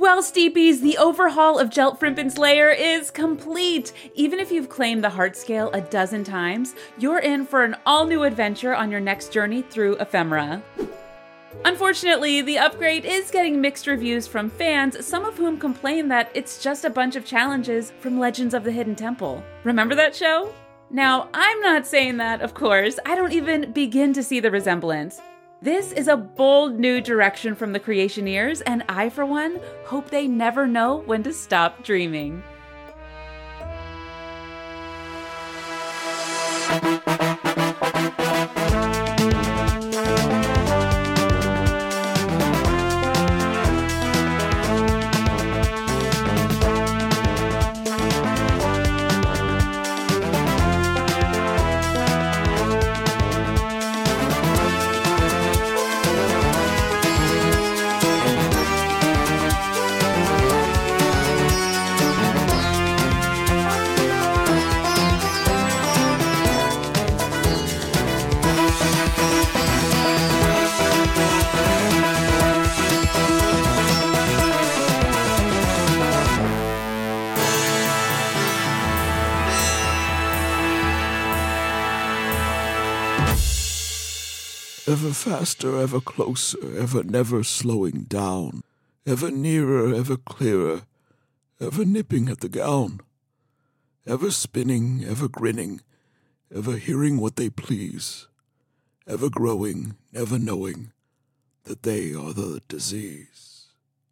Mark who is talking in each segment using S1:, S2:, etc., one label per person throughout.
S1: Well, Steepies, the overhaul of Jeltfrimpin's lair is complete. Even if you've claimed the heart scale a dozen times, you're in for an all-new adventure on your next journey through Ephemera. Unfortunately, the upgrade is getting mixed reviews from fans, some of whom complain that it's just a bunch of challenges from Legends of the Hidden Temple. Remember that show? Now, I'm not saying that, of course. I don't even begin to see the resemblance. This is a bold new direction from the Creationeers, and I, for one, hope they never know when to stop dreaming.
S2: Ever faster, ever closer, ever never slowing down. Ever nearer, ever clearer, ever nipping at the gown. Ever spinning, ever grinning, ever hearing what they please. Ever growing, never knowing that they are the disease.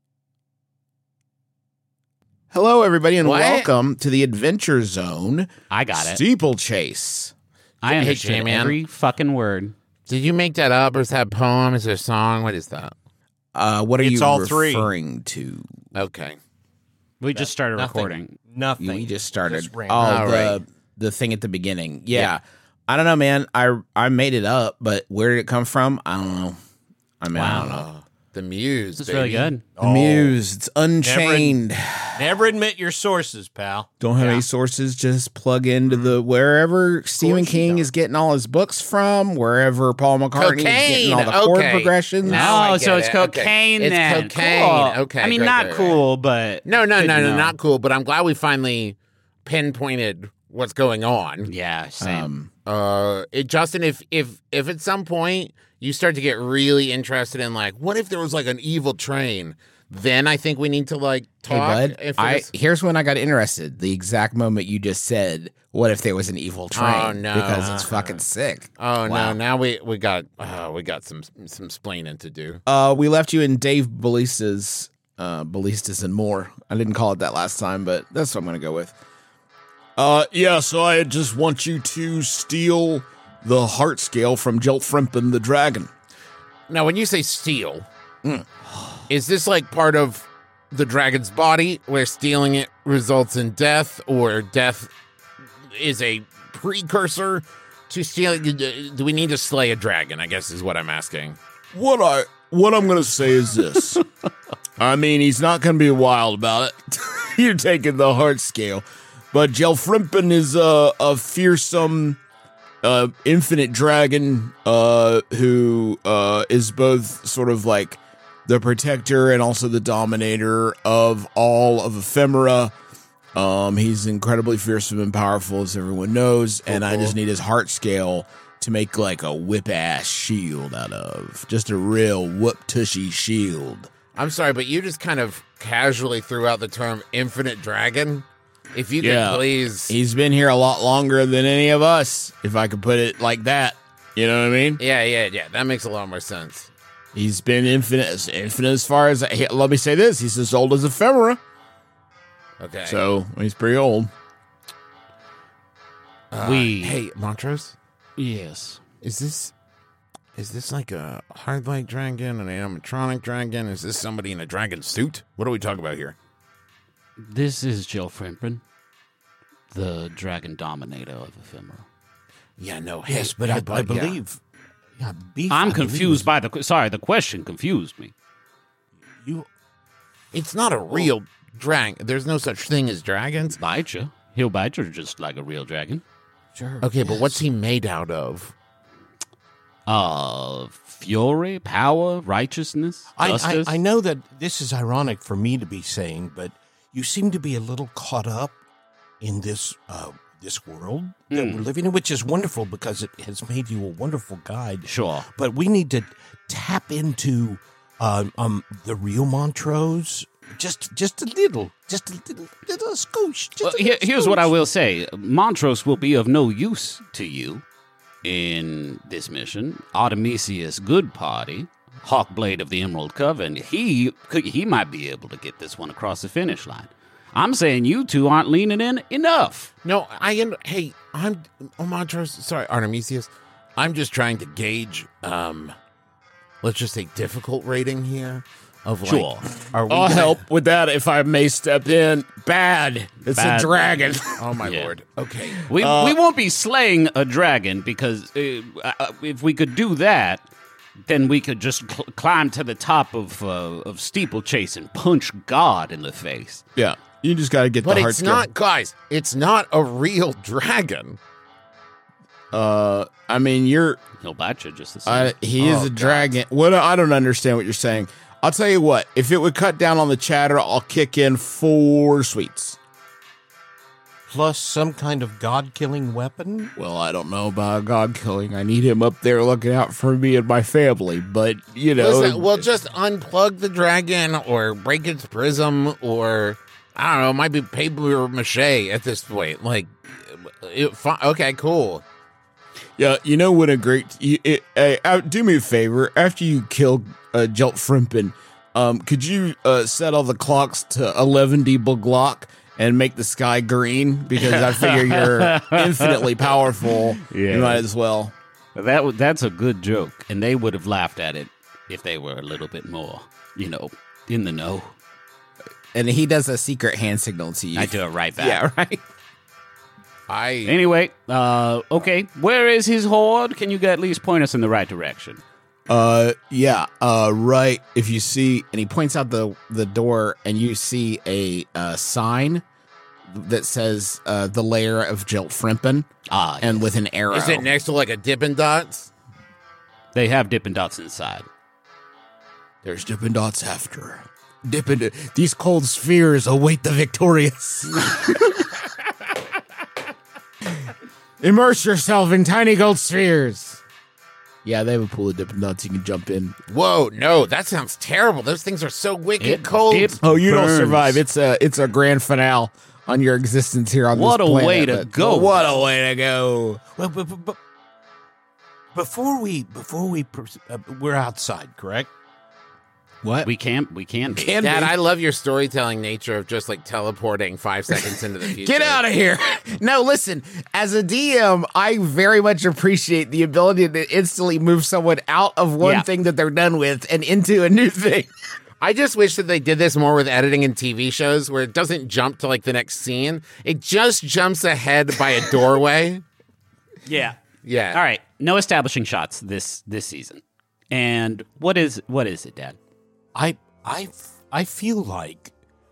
S3: Hello, everybody, and welcome to the Adventure Zone.
S4: I got it.
S3: Steeplechase.
S4: I
S5: Hey,
S4: understood
S5: J-Man.
S4: every fucking word.
S5: Did you make that up, or is that a poem? Is there a song? What is that?
S3: What are
S6: It's
S3: you
S6: all three.
S3: referring to?
S5: Okay.
S4: We just started
S6: Nothing.
S4: recording.
S6: Nothing.
S3: We just started.
S6: Just random.
S3: The thing at the beginning. Yeah. I don't know, man. I made it up, but where did it come from? I don't know. I don't know.
S5: The Muse.
S4: This is
S5: baby.
S4: really good.
S3: The Muse. It's Unchained.
S6: Never admit your sources, pal.
S3: Don't have any sources. Just plug into the wherever Stephen King is getting all his books from, wherever Paul McCartney is getting all the chord progressions.
S5: Now I
S4: Oh,
S5: get
S4: so it's
S5: it. Okay.
S4: cocaine
S5: It's
S4: then.
S5: cocaine.
S4: Cool.
S5: Okay,
S4: I mean,
S5: great,
S4: not
S5: great,
S4: cool, but
S5: No,
S4: good to know.
S5: not cool. But I'm glad we finally pinpointed what's going on.
S4: Yeah, same.
S5: Justin, if at some point you start to get really interested in like, what if there was like an evil train? Then I think we need to like talk.
S3: Hey, bud,
S5: if it's-
S3: here's when I got interested. The exact moment you just said, what if there was an evil train?
S5: Oh, no.
S3: Because it's fucking sick.
S5: Oh
S3: Wow.
S5: no! Now we got some splaining to do.
S3: We left you in Dave Ballista's Ballistas and More. I didn't call it that last time, but that's what I'm going to go with.
S2: Yeah, so I just want you to steal the heart scale from Jeltfrimpin the dragon.
S5: Now, when you say steal, is this like part of the dragon's body, where stealing it results in death, or death is a precursor to stealing? Do we need to slay a dragon? I guess is what I'm asking.
S2: What I'm gonna say is this. I mean, he's not gonna be wild about it. You're taking the heart scale. But Jeltfrimpin is a fearsome, infinite dragon who is both sort of like the protector and also the dominator of all of Ephemera. He's incredibly fearsome and powerful, as everyone knows, and I just need his heart scale to make like a whip-ass shield out of. Just a real whoop-tushy shield.
S5: I'm sorry, but you just kind of casually threw out the term infinite dragon. If you could please.
S2: He's been here a lot longer than any of us, if I could put it like that. You know what I mean?
S5: Yeah. That makes a lot more sense.
S2: He's been infinite as far as, let me say this, he's as old as Ephemera.
S5: Okay.
S2: So, he's pretty old.
S5: Hey, Montrose,
S4: Yes.
S5: is this like a hard-like dragon, an animatronic dragon? Is this somebody in a dragon suit? What are we talking about here?
S4: This is Jeltfrimpin, the dragon dominator of Ephemera.
S5: Yeah, no.
S6: Yes, but I believe. Yeah, beef.
S4: I'm
S6: I believe
S4: confused by the question confused me.
S5: It's not a real dragon. There's no such thing as dragons.
S4: Bite you. He'll bite you just like a real dragon.
S6: Sure.
S5: Okay, but what's he made out of?
S4: Fury, power, righteousness, justice.
S6: I know that this is ironic for me to be saying, but you seem to be a little caught up in this world that we're living in, which is wonderful because it has made you a wonderful guide.
S4: Sure.
S6: But we need to tap into the real Montrose. Just a little skosh.
S4: Here's what I will say. Montrose will be of no use to you in this mission. Artemisius Goodparty, Hawkblade of the Emerald Coven, he might be able to get this one across the finish line. I'm saying you two aren't leaning in enough.
S5: No, hey, I'm Montrose. Sorry, Artemisius. I'm just trying to gauge, let's just say difficult rating here. Of like,
S4: Sure.
S2: I'll help with that if I may step in. Bad. It's
S4: Bad.
S2: a dragon.
S5: Oh my
S4: Yeah.
S5: lord. Okay.
S4: We won't be slaying a dragon because if we could do that, then we could just climb to the top of steeplechase and punch God in the face.
S2: Yeah. You just got to get
S5: But
S2: the heart
S5: it's not, guys. It's not a real dragon.
S2: I mean,
S4: He'll bite you just the same.
S2: he is a dragon. What? I don't understand what you're saying. I'll tell you what. If it would cut down on the chatter, I'll kick in 4 sweets.
S6: Plus some kind of god-killing weapon.
S2: Well, I don't know about God killing. I need him up there looking out for me and my family. But, you know.
S5: Listen, we'll just unplug the dragon or break its prism or, I don't know, it might be paper mache at this point. Like, okay, cool.
S2: Yeah, you know what a great... do me a favor. After you kill Jelt Frimpen, could you set all the clocks to 11 Glock and make the sky green? Because I figure you're infinitely powerful.
S4: Yeah.
S2: You might as well.
S4: That's a good joke, and they would have laughed at it if they were a little bit more, in the know.
S3: And he does a secret hand signal to you.
S4: I do it right back.
S3: Yeah, right.
S4: Anyway, okay, where is his horde? Can you at least point us in the right direction?
S2: Right. If you see, and he points out the door, and you see a sign that says the lair of Jelt Frimpen, and with an arrow.
S5: Is it next to like a Dippin' Dots?
S4: They have Dippin' Dots inside.
S2: There's Dippin' Dots after. These cold spheres await the victorious. Immerse yourself in tiny gold spheres. Yeah, they have a pool of Dippin' Dots you can jump in.
S5: Whoa, no, that sounds terrible. Those things are so wicked cold.
S2: Oh, you don't
S4: burns.
S2: survive. It's a grand finale on your existence here on
S4: What
S2: this
S4: a
S2: planet.
S4: way to go.
S2: What a way to go.
S6: Well, but before we're outside, correct?
S3: What?
S4: We can't.
S5: Dad, I love your storytelling nature of just like teleporting 5 seconds into the future.
S2: Get out of here. No, listen, as a DM, I very much appreciate the ability to instantly move someone out of one thing that they're done with and into a new thing.
S5: I just wish that they did this more with editing in TV shows where it doesn't jump to like the next scene. It just jumps ahead by a doorway.
S4: Yeah.
S5: Yeah.
S4: All right. No establishing shots this season. And what is it, Dad?
S6: I feel like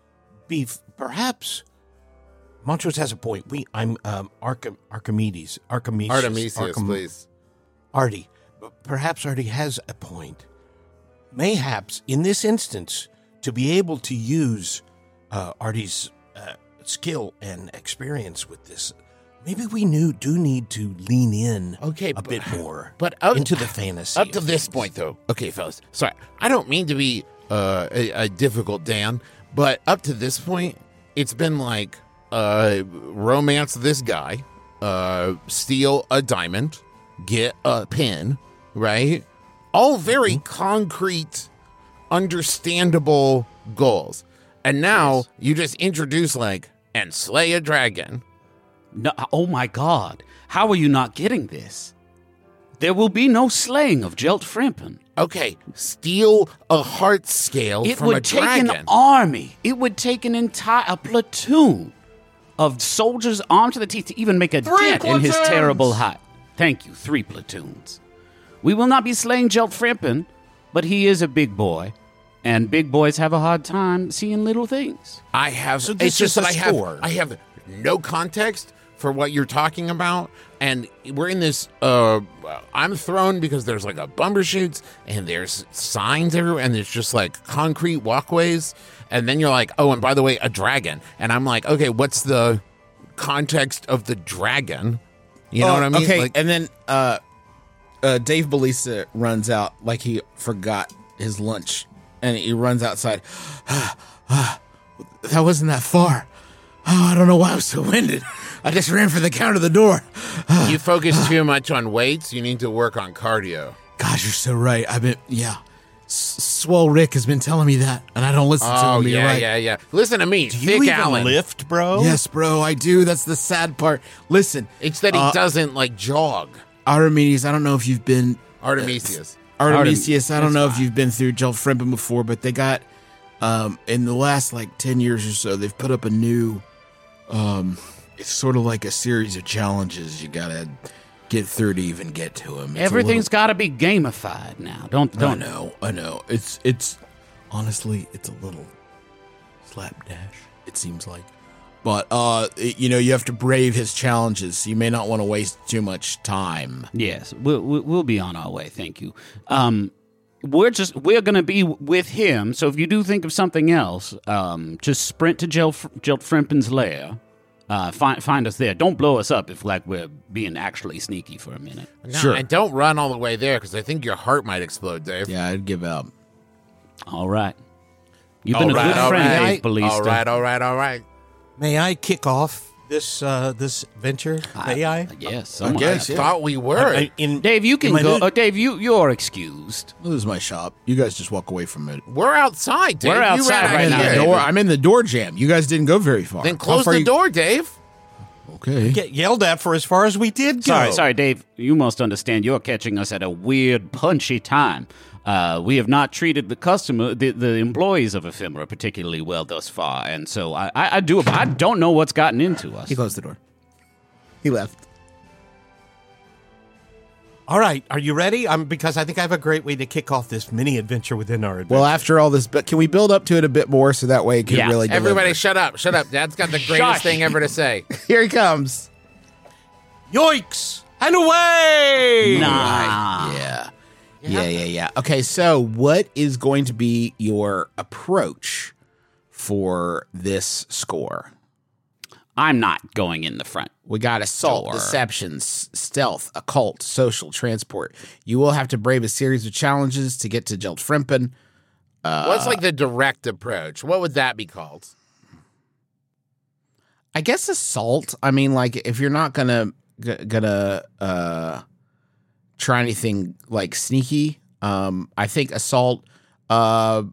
S6: perhaps Montrose has a point. I'm Archimedes,
S5: Artemisius, please.
S6: Artie. Perhaps Artie has a point. Mayhaps in this instance, to be able to use Artie's skill and experience with this, maybe we do need to lean in a bit more into the fantasy.
S5: Up to this point, though. Okay, fellas. Sorry. I don't mean to be a difficult Dan, but up to this point, it's been like romance this guy, steal a diamond, get a pin, right? All very concrete, understandable goals. And now you just introduce like, and slay a dragon.
S4: No, oh my God. How are you not getting this? There will be no slaying of Jelt Frimpen.
S5: Okay, steal a heart scale
S4: It
S5: from a
S4: would take
S5: dragon.
S4: an army. It would take a platoon of soldiers armed to the teeth to even make a dent in his terrible height. Thank you, 3 platoons. We will not be slaying Jelt Frimpen, but he is a big boy, and big boys have a hard time seeing little things.
S5: I have.
S6: So this
S5: it's just
S6: is
S5: that
S6: a score.
S5: I have no context for what you're talking about. And we're in this, I'm thrown because there's like a bumbershoot and there's signs everywhere and there's just like concrete walkways. And then you're like, oh, and by the way, a dragon. And I'm like, okay, what's the context of the dragon? You know what I mean?
S3: Okay,
S5: Like,
S3: and then Dave Belisa runs out like he forgot his lunch. And he runs outside. That wasn't that far. Oh, I don't know why I was so winded. I just ran for the count of the door.
S5: you focus too much on weights. You need to work on cardio.
S3: Gosh, you're so right. I've been, Swole Rick has been telling me that, and I don't listen to him. You're right.
S5: Yeah. Listen to me,
S6: Do
S5: Thick
S6: you even
S5: Allen.
S6: lift, bro?
S3: Yes, bro, I do. That's the sad part. Listen,
S5: It's that he doesn't like jog.
S3: Artemis, I don't know if you've been
S5: Artemisius.
S3: Artemisius, I don't know if you've been through Gelfrimpen before, but they got in the last like 10 years or so, they've put up a new it's sort of like a series of challenges you gotta get through to even get to him.
S4: Everything's got to be gamified now. Don't.
S3: I know. It's honestly, it's a little slapdash, it seems like. But you have to brave his challenges. So you may not want to waste too much time.
S4: Yes, we'll be on our way. Thank you. We're going to be with him. So if you do think of something else, just sprint to Gelfrimpen's lair. Find us there. Don't blow us up if we're being actually sneaky for a minute.
S5: No,
S3: Sure.
S5: and don't run all the way there because I think your heart might explode, Dave.
S3: Yeah, I'd give out.
S4: All right. You've been a good friend, Dave Belista.
S5: All right.
S6: May I kick off this venture? May I?
S4: Yes.
S3: I guess,
S5: I
S3: yeah.
S5: thought we were.
S4: Dave, you can
S6: my
S4: go.
S6: new-
S4: Dave, you're excused.
S3: This is my shop. You guys just walk away from it.
S5: We're outside, Dave.
S4: We're
S5: You
S4: outside
S5: ran
S4: right
S5: out
S4: now,
S5: here.
S4: David.
S3: I'm in the door jam. You guys didn't go very far.
S5: Then
S3: How
S5: close
S3: far
S5: the
S3: you-
S5: door, Dave.
S3: Okay.
S6: Get yelled at for as far as we did go.
S4: Sorry, Dave. You must understand you're catching us at a weird, punchy time. We have not treated the employees of Ephemera particularly well thus far, and so I don't know what's gotten into us.
S3: He closed the door. He left.
S6: All right, are you ready? Because I think I have a great way to kick off this mini adventure within our adventure.
S3: Well, after all this, but can we build up to it a bit more so that way it can
S4: Yeah.
S3: really deliver?
S5: Everybody shut up. Dad's got the greatest
S4: Shush.
S5: thing ever to say.
S3: Here he comes.
S6: yoinks and away!
S4: Nah.
S3: Yeah. Okay, so what is going to be your approach for this score?
S4: I'm not going in the front.
S3: We got assault,
S4: Door.
S3: deception, stealth, occult, social, transport. You will have to brave a series of challenges to get to Gelfrimpen.
S5: What's like the direct approach? What would that be called?
S3: I guess assault. I mean, like if you're not gonna try anything like sneaky, I think assault. But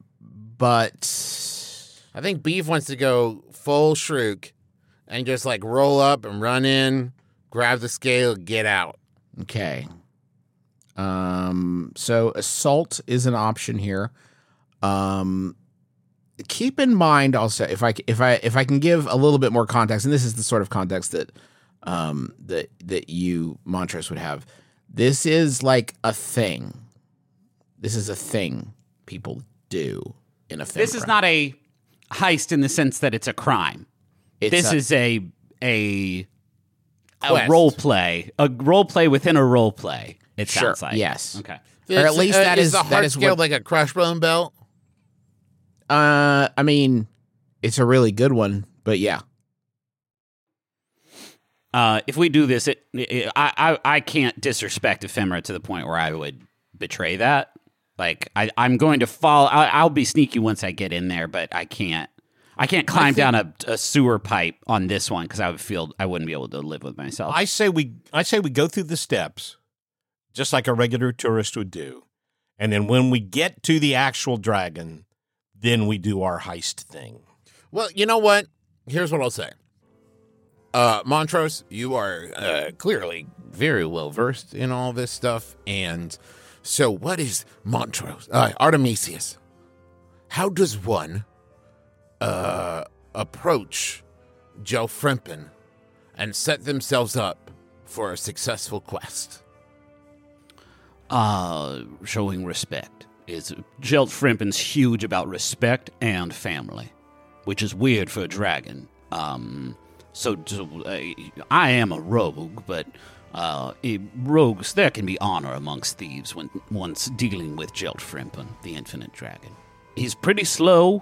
S5: I think Beef wants to go full shrook and just like roll up and run in, grab the scale, get out.
S3: okay. So assault is an option here. Keep in mind also if I can give a little bit more context, and this is the sort of context that that you Montrose would have. This is like a thing. This is a thing people do in a film.
S4: This is not a heist in the sense that it's a crime. This is a
S5: Quest.
S4: role play, within a role play. It sounds like
S3: yes.
S4: Okay.
S3: Or at least that is
S5: the
S3: that
S5: heart
S3: is
S5: scale
S3: what.
S5: like a crushbone belt.
S3: I mean, it's a really good one, but yeah.
S4: If we do this, I can't disrespect Ephemera to the point where I would betray that. Like I'm going to fall. I'll be sneaky once I get in there, but I can't climb down a sewer pipe on this one because I wouldn't be able to live with myself.
S6: I say we go through the steps, just like a regular tourist would do, and then when we get to the actual dragon, then we do our heist thing.
S5: Well, you know what? Here's what I'll say. Montrose, you are clearly very well versed in all this stuff. And so what is Montrose? Artemisius. How does one approach Gelfrimpen and set themselves up for a successful quest?
S4: Showing respect. Gelfrimpen's huge about respect and family, which is weird for a dragon. I am a rogue, but rogues, there can be honor amongst thieves when once dealing with Jelt Frimpen, the Infinite Dragon. He's pretty slow.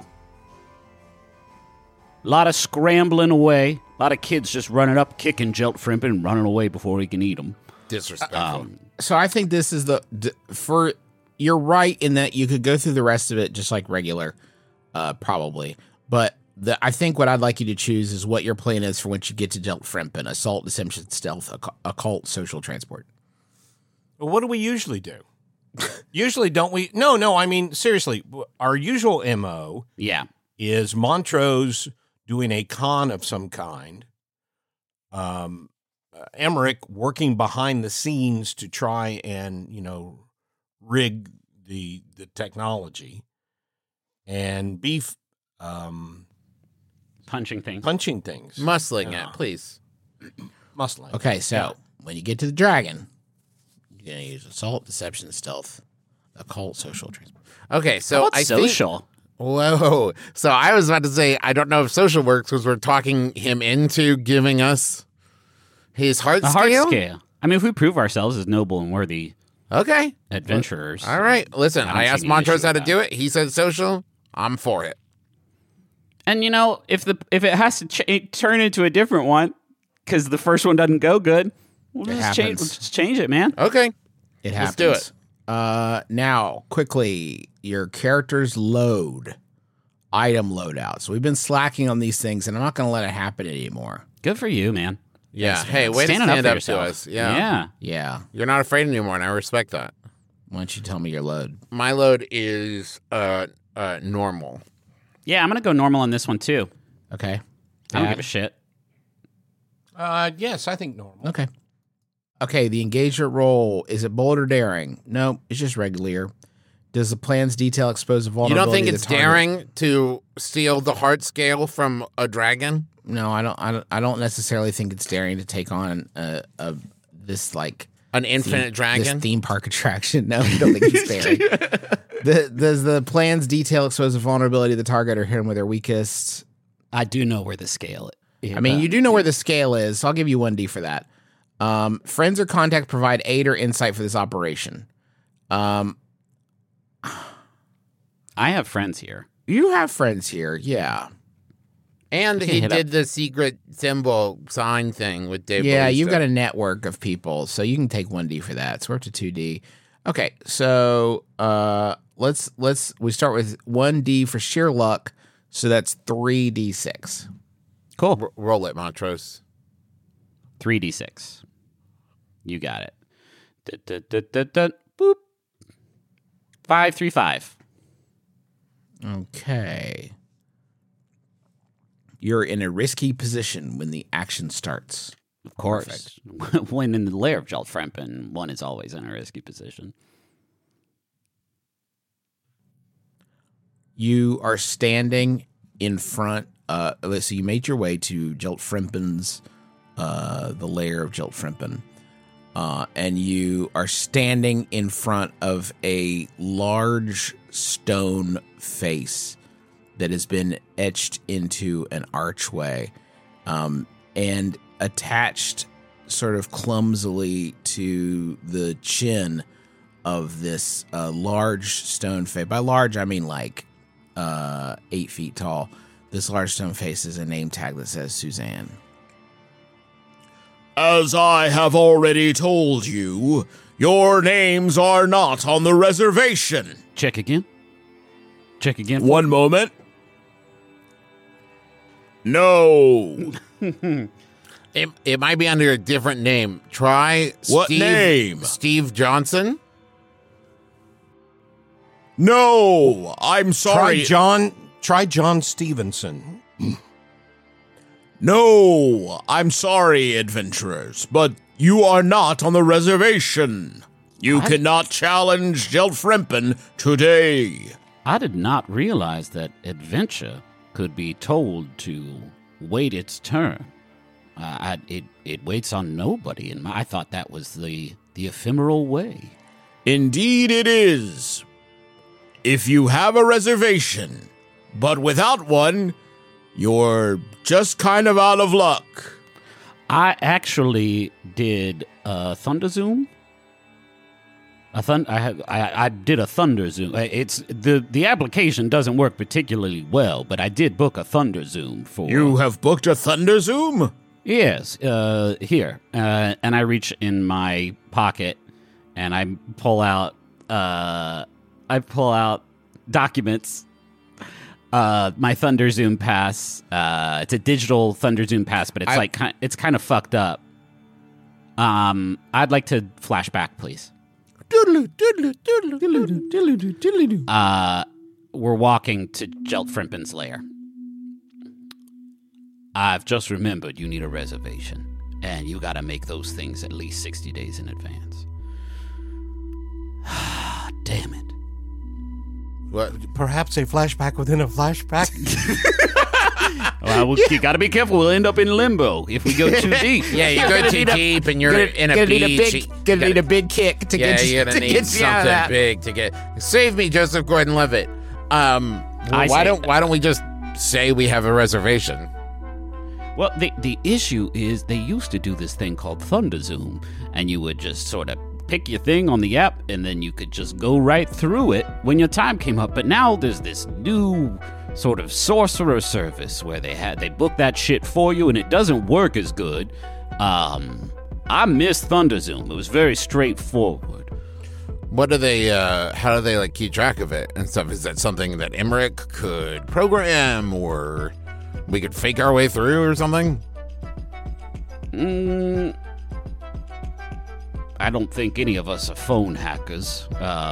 S4: A lot of scrambling away. A lot of kids just running up, kicking Jelt Frimpen, and running away before he can eat them.
S5: Disrespectful.
S3: So I think this is you're right in that you could go through the rest of it just like regular, probably. But I think what I'd like you to choose is what your plan is for once you get to Jelt Frimpen: assault, deception, stealth, occult, social, transport.
S6: Well, what do we usually do? Usually, don't we? No. I mean, seriously, our usual MO is Montrose doing a con of some kind. Emmerich working behind the scenes to try and, rig the technology, and Beef
S4: punching things.
S5: Muscling it, please.
S6: Muscling.
S3: Okay, so when you get to the dragon, you're going to use assault, deception, stealth, occult, social, transport.
S5: Okay, so I
S4: social.
S5: think... Whoa. So I was about to say, I don't know if social works because we're talking him into giving us his heart scale.
S4: I mean, if we prove ourselves as noble and worthy adventurers.
S5: All right. Listen, I asked Montrose how to do
S4: it.
S5: it. He said social. I'm for it.
S4: And, if it has to turn into a different one because the first one doesn't go good, we'll just change it, man.
S5: Okay.
S3: It happens.
S5: Let's do it.
S3: Now, quickly, your character's item loadout. So we've been slacking on these things, and I'm not going to let it happen anymore.
S4: Good for you, man.
S5: Yeah. Hey, way to stand up to us.
S4: Yeah.
S3: Yeah.
S5: You're not afraid anymore, and I respect that.
S3: Why don't you tell me your load?
S5: My load is normal.
S4: Yeah, I'm going to go normal on this one, too.
S3: Okay.
S4: I don't give a shit.
S6: Yes, I think normal.
S3: Okay, the engagement roll, is it bold or daring? No, it's just regular. Does the plan's detail expose a
S5: You
S3: vulnerability?
S5: don't think it's daring to steal the heart scale from a dragon?
S3: No, I don't necessarily think it's daring to take on this like
S5: an infinite dragon,
S3: this theme park attraction. No, I don't think it's daring. Does the plan's detail expose a vulnerability to the target or hit them with their weakest?
S4: I do know where the scale is.
S3: I mean, you do know where the scale is, so I'll give you 1D for that. Friends or contacts provide aid or insight for this operation.
S4: I have friends here.
S3: You have friends here, yeah.
S5: And he did the secret symbol sign thing with Dave.
S3: Yeah,
S5: Bautista.
S3: you've got a network of people, so you can take 1D for that. So we're up to 2D. Okay, so we start with 1D for sheer luck, so that's 3D6.
S4: Cool.
S5: Roll it, Montrose.
S4: 3D6. You got it. Boop. 5, 3, 5.
S3: Okay. You're in a risky position when the action starts.
S4: Of course. When in the lair of Jelt Frimpen, one is always in a risky position.
S3: You are standing in front. So you made your way to Jelt Frimpen's, the lair of Jelt Frimpen. And you are standing in front of a large stone face that has been etched into an archway, and attached sort of clumsily to the chin of this large stone face. By large, I mean like 8 feet tall. This large stone face is a name tag that says Suzanne.
S2: As I have already told you, your names are not on the reservation.
S4: Check again.
S2: One moment. No.
S5: It might be under a different name. Try
S2: What name?
S5: Steve Johnson.
S2: No, I'm sorry.
S6: Try John Stevenson.
S2: No, I'm sorry, adventurers, but you are not on the reservation. You cannot challenge Jelt Frimpen today.
S4: I did not realize that adventure could be told to wait its turn. It waits on nobody, and I thought that was the ephemeral way.
S2: Indeed it is. If you have a reservation, but without one, You're just kind of out of luck.
S4: I actually did a Thunder Zoom. I did a Thunder Zoom. It's the application doesn't work particularly well, but I did book a Thunder Zoom for.
S2: You have booked a Thunder Zoom?
S4: Yes, here. And I reach in my pocket and I pull out documents. My Thunder Zoom pass. It's a digital Thunder Zoom pass, but it's kind of fucked up. I'd like to flashback, please. We're walking to Jeltfrimpin's lair. I've just remembered you need a reservation, and you gotta make those things at least 60 days in advance. Damn it.
S6: What? Perhaps a flashback within a flashback?
S4: Well, you gotta be careful. We'll end up in limbo if we go too deep.
S5: Yeah, you go too deep and you're in a beach.
S3: Gonna need a big kick to get you
S5: you're gonna
S3: to
S5: need
S3: get you out of
S5: something
S3: that.
S5: big to get. Save me, Joseph Gordon-Levitt. Why don't we just say we have a reservation?
S4: Well, the issue is they used to do this thing called Thunder Zoom, and you would just sort of pick your thing on the app, and then you could just go right through it when your time came up. But now there's this new sort of sorcerer service where they book that shit for you, and it doesn't work as good. I miss Thunder Zoom. It was very straightforward.
S5: What do they? How do they like keep track of it and stuff? Is that something that Emmerich could program, or we could fake our way through, or something?
S4: I don't think any of us are phone hackers.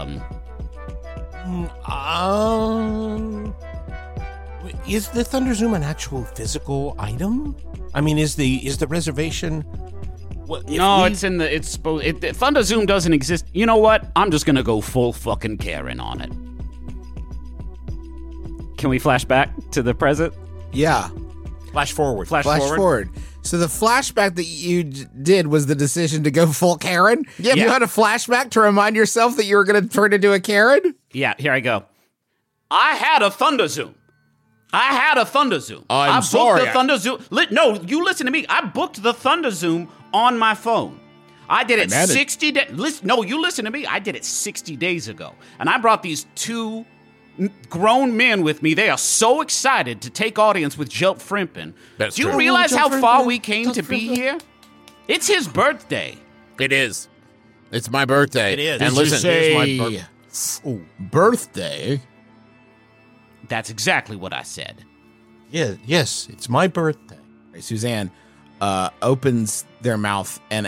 S6: Is the Thunder Zoom an actual physical item? I mean, is the reservation?
S4: It's in the. Thunder Zoom doesn't exist. You know what? I'm just gonna go full fucking Karen on it. Can we flash back to the present?
S3: Yeah.
S6: Flash forward.
S3: Flash forward. So the flashback that you did was the decision to go full Karen? Yeah. You had a flashback to remind yourself that you were going to turn into a Karen?
S4: Yeah, here I go. I had a Thunder Zoom.
S2: I'm
S4: I
S2: sorry.
S4: booked the Thunder Zoom. No, you listen to me. I booked the Thunder Zoom on my phone. I did it 60 days. No, you listen to me. I did it 60 days ago. And I brought these two grown men with me. They are so excited to take audience with Jeltfrimpin.
S5: That's
S4: Do you
S5: true.
S4: realize how far we came to be here? It's his birthday.
S5: It is. It's my birthday.
S6: It is.
S5: And
S2: Did you
S5: listen,
S2: say birthday?
S4: That's exactly what I said.
S6: Yeah, yes, it's my birthday.
S3: Suzanne opens their mouth, and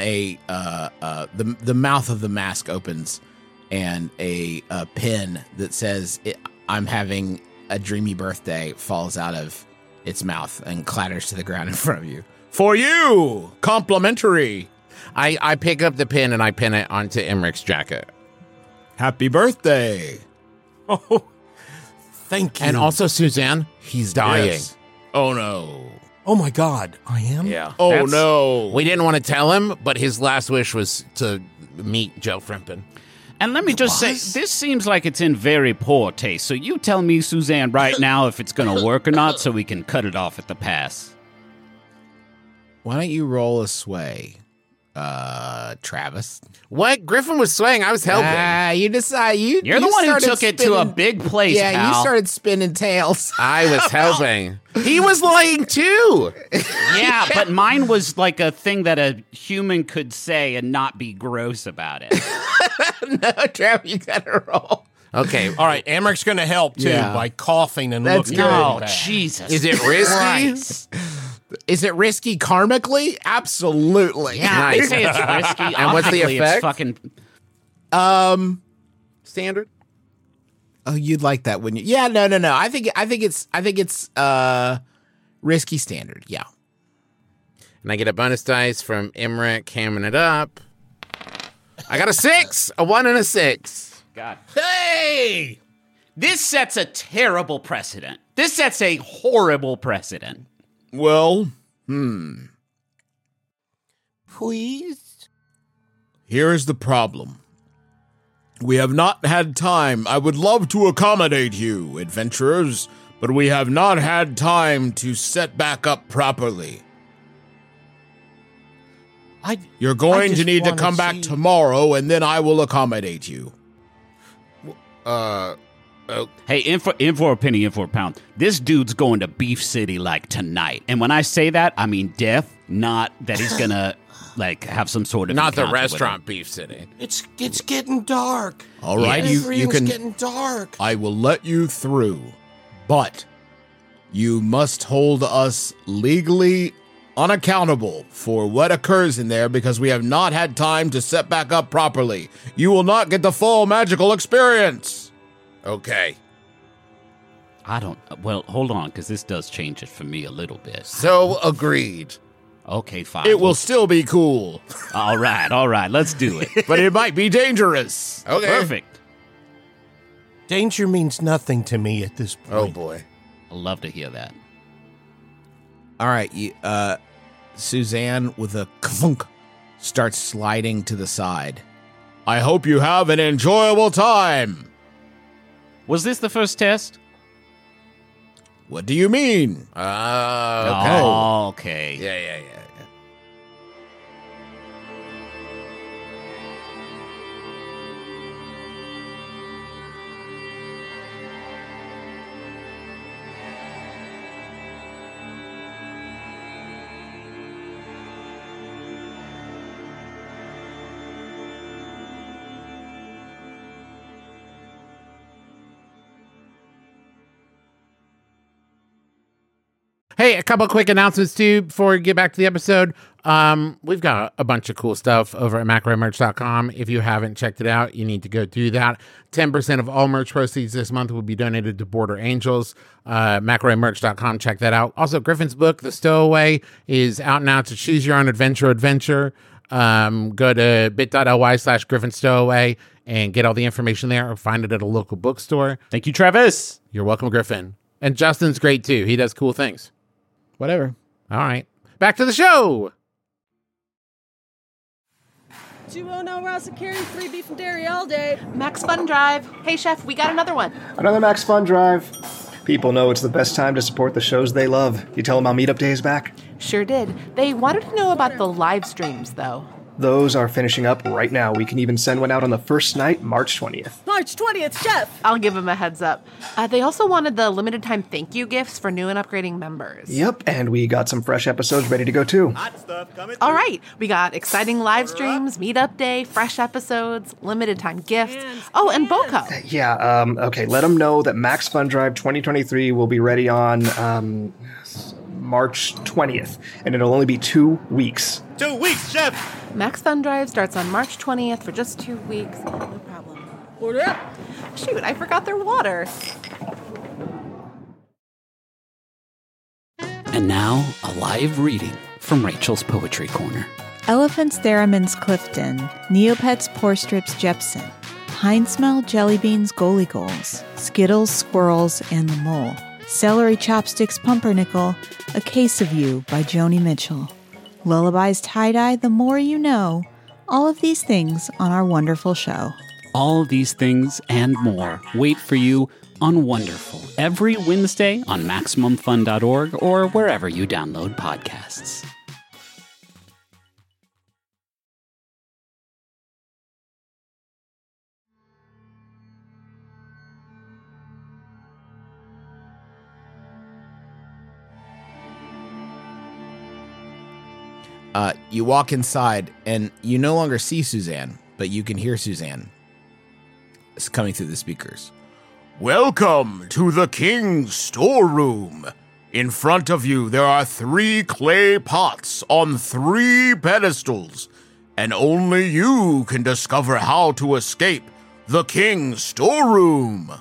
S3: the mouth of the mask opens, and a pin that says "I'm having a dreamy birthday" falls out of its mouth and clatters to the ground in front of you.
S2: For you! Complimentary!
S5: I pick up the pin and I pin it onto Emmerich's jacket.
S2: Happy birthday!
S6: Oh, thank you.
S5: And also, Suzanne, he's dying.
S2: Yes. Oh no.
S6: oh my God, I am?
S5: Yeah.
S2: Oh
S4: That's-
S2: no.
S5: We didn't want to tell him, but his last wish was to meet Jeltfrimpin.
S4: And let me just say, this seems like it's in very poor taste. So you tell me, Suzanne, right now if it's going to work or not so we can cut it off at the pass.
S3: Why don't you roll a sway, Travis?
S5: What? Griffin was swaying. I was helping.
S3: You decide.
S4: You're the one who took it to a big place,
S3: Yeah,
S4: pal.
S3: you started spinning tails.
S5: I was helping. He was lying too.
S4: Yeah, but mine was like a thing that a human could say and not be gross about it.
S3: No, Travis, you gotta roll.
S5: Okay.
S6: All right, Emmerich's going to help, too,
S3: Yeah.
S6: by coughing and
S3: That's
S6: looking
S3: good.
S4: Oh,
S6: really bad.
S4: Jesus.
S5: Is it risky?
S4: Christ.
S3: Is it risky karmically? Absolutely.
S4: Yeah, I
S5: Nice.
S4: say it's risky.
S5: And what's the
S4: Optically,
S5: effect?
S4: It's fucking...
S5: Standard.
S3: Oh, you'd like that, wouldn't you? Yeah, no. I think it's risky standard. Yeah.
S5: And I get a bonus dice from Emmerich, hamming it up. I got a 6, a 1 and a 6.
S4: God.
S6: Hey!
S4: This sets a terrible precedent. This sets a horrible precedent.
S2: Well,
S6: Please?
S2: here is the problem. We have not had time. I would love to accommodate you, adventurers, but we have not had time to set back up properly. You're going to need to come back tomorrow, and then I will accommodate you.
S4: Hey, in for a penny, in for a pound. This dude's going to Beef City like tonight. And when I say that, I mean death, not that he's gonna like have some sort of
S5: Not the
S4: encounter with
S5: restaurant
S4: him.
S5: Beef City.
S6: It's getting dark.
S2: All right,
S4: Yes.
S2: you can.
S6: getting dark.
S2: I will let you through, but you must hold us legally unaccountable for what occurs in there because we have not had time to set back up properly. You will not get the full magical experience.
S5: Okay.
S4: Well, hold on, because this does change it for me a little bit.
S5: So agreed.
S4: Okay, fine.
S2: It will still be cool,
S4: All right, let's do it.
S2: but it might be dangerous.
S5: Okay.
S4: Perfect.
S6: Danger means nothing to me at this point.
S5: Oh boy.
S4: I'd love to hear that.
S3: All right, Suzanne with a clunk starts sliding to the side.
S2: I hope you have an enjoyable time.
S4: Was this the first test?
S2: What do you mean?
S5: Okay.
S4: Oh, okay.
S5: Yeah. Hey, a couple quick announcements too before we get back to the episode. We've got a bunch of cool stuff over at macromerch.com. If you haven't checked it out, you need to go do that. 10% of all merch proceeds this month will be donated to Border Angels. Macromerch.com, check that out. Also, Griffin's book, The Stowaway, is out now to choose your own adventure. Go to bit.ly/GriffinStowaway and get all the information there, or find it at a local bookstore.
S4: Thank you, Travis.
S5: You're welcome, Griffin. And Justin's great too. He does cool things.
S3: Whatever.
S5: All right. Back to the show.
S7: 209 Rossa Carry, 3 beef and dairy all day.
S8: Max Fun Drive. Hey, Chef, we got another one.
S9: Another Max Fun Drive. People know it's the best time to support the shows they love. You tell them how Meetup Day is back?
S8: Sure did. They wanted to know about the live streams, though.
S9: Those are finishing up right now. We can even send one out on the first night, March 20th.
S7: March 20th, Chef.
S8: I'll give them a heads up. They also wanted the limited time thank you gifts for new and upgrading members.
S9: Yep, and we got some fresh episodes ready to go too.
S8: All right. We got exciting live streams, Meetup Day, fresh episodes, limited time gifts. And BOCO.
S9: Yeah, okay, let them know that Max Fun Drive 2023 will be ready on March 20th, and it'll only be 2 weeks.
S10: 2 weeks, Chef!
S8: Max Fun Drive starts on March 20th for just 2 weeks. No problem.
S7: Order up.
S8: Shoot, I forgot their water.
S4: And now, a live reading from Rachel's Poetry Corner.
S11: Elephants Theremin's Clifton, Neopets Porstrips Jepson, Pine Smell Jelly Beans Goalie Goals, Skittles Squirrels and the Mole, Celery Chopsticks Pumpernickel, A Case of You by Joni Mitchell, Lullabies Tie-Dye The More You Know, all of these things on our wonderful show.
S4: All these things and more wait for you on Wonderful every Wednesday on MaximumFun.org or wherever you download podcasts.
S3: You walk inside, and you no longer see Suzanne, but you can hear Suzanne. It's coming through the speakers.
S2: Welcome to the King's storeroom. In front of you, there are 3 clay pots on 3 pedestals, and only you can discover how to escape the King's storeroom.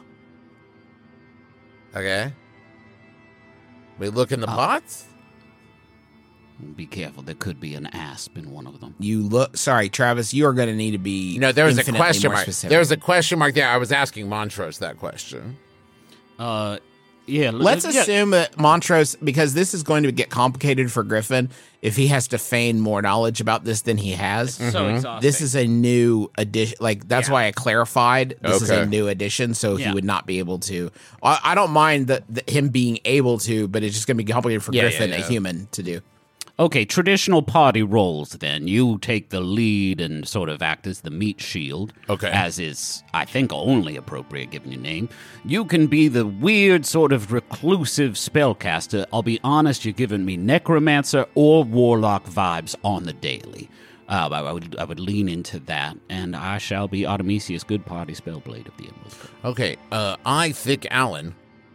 S5: Okay. We look in the pots?
S4: Be careful, there could be an asp in one of them.
S3: You look. Sorry, Travis. You are going to need to be.
S5: No, there was a
S3: infinitely
S5: question
S3: more
S5: mark.
S3: specific.
S5: There was a question mark there. I was asking Montrose that question.
S4: Yeah,
S3: Let's
S4: yeah.
S3: assume that Montrose, because this is going to get complicated for Griffin if he has to feign more knowledge about this than he has.
S4: So exhausting.
S3: This is a new addition. Like, that's why I clarified this is a new addition, so he would not be able to. I don't mind him being able to, but it's just going to be complicated for Griffin, a human, to do.
S4: Okay, traditional party roles then. You take the lead and sort of act as the meat shield.
S5: Okay.
S4: As is, I think, only appropriate given your name. You can be the weird sort of reclusive spellcaster. I'll be honest, you're giving me necromancer or warlock vibes on the daily. I would lean into that, and I shall be Artemisius, good party spellblade of the Emerald.
S5: Okay, I think Alan.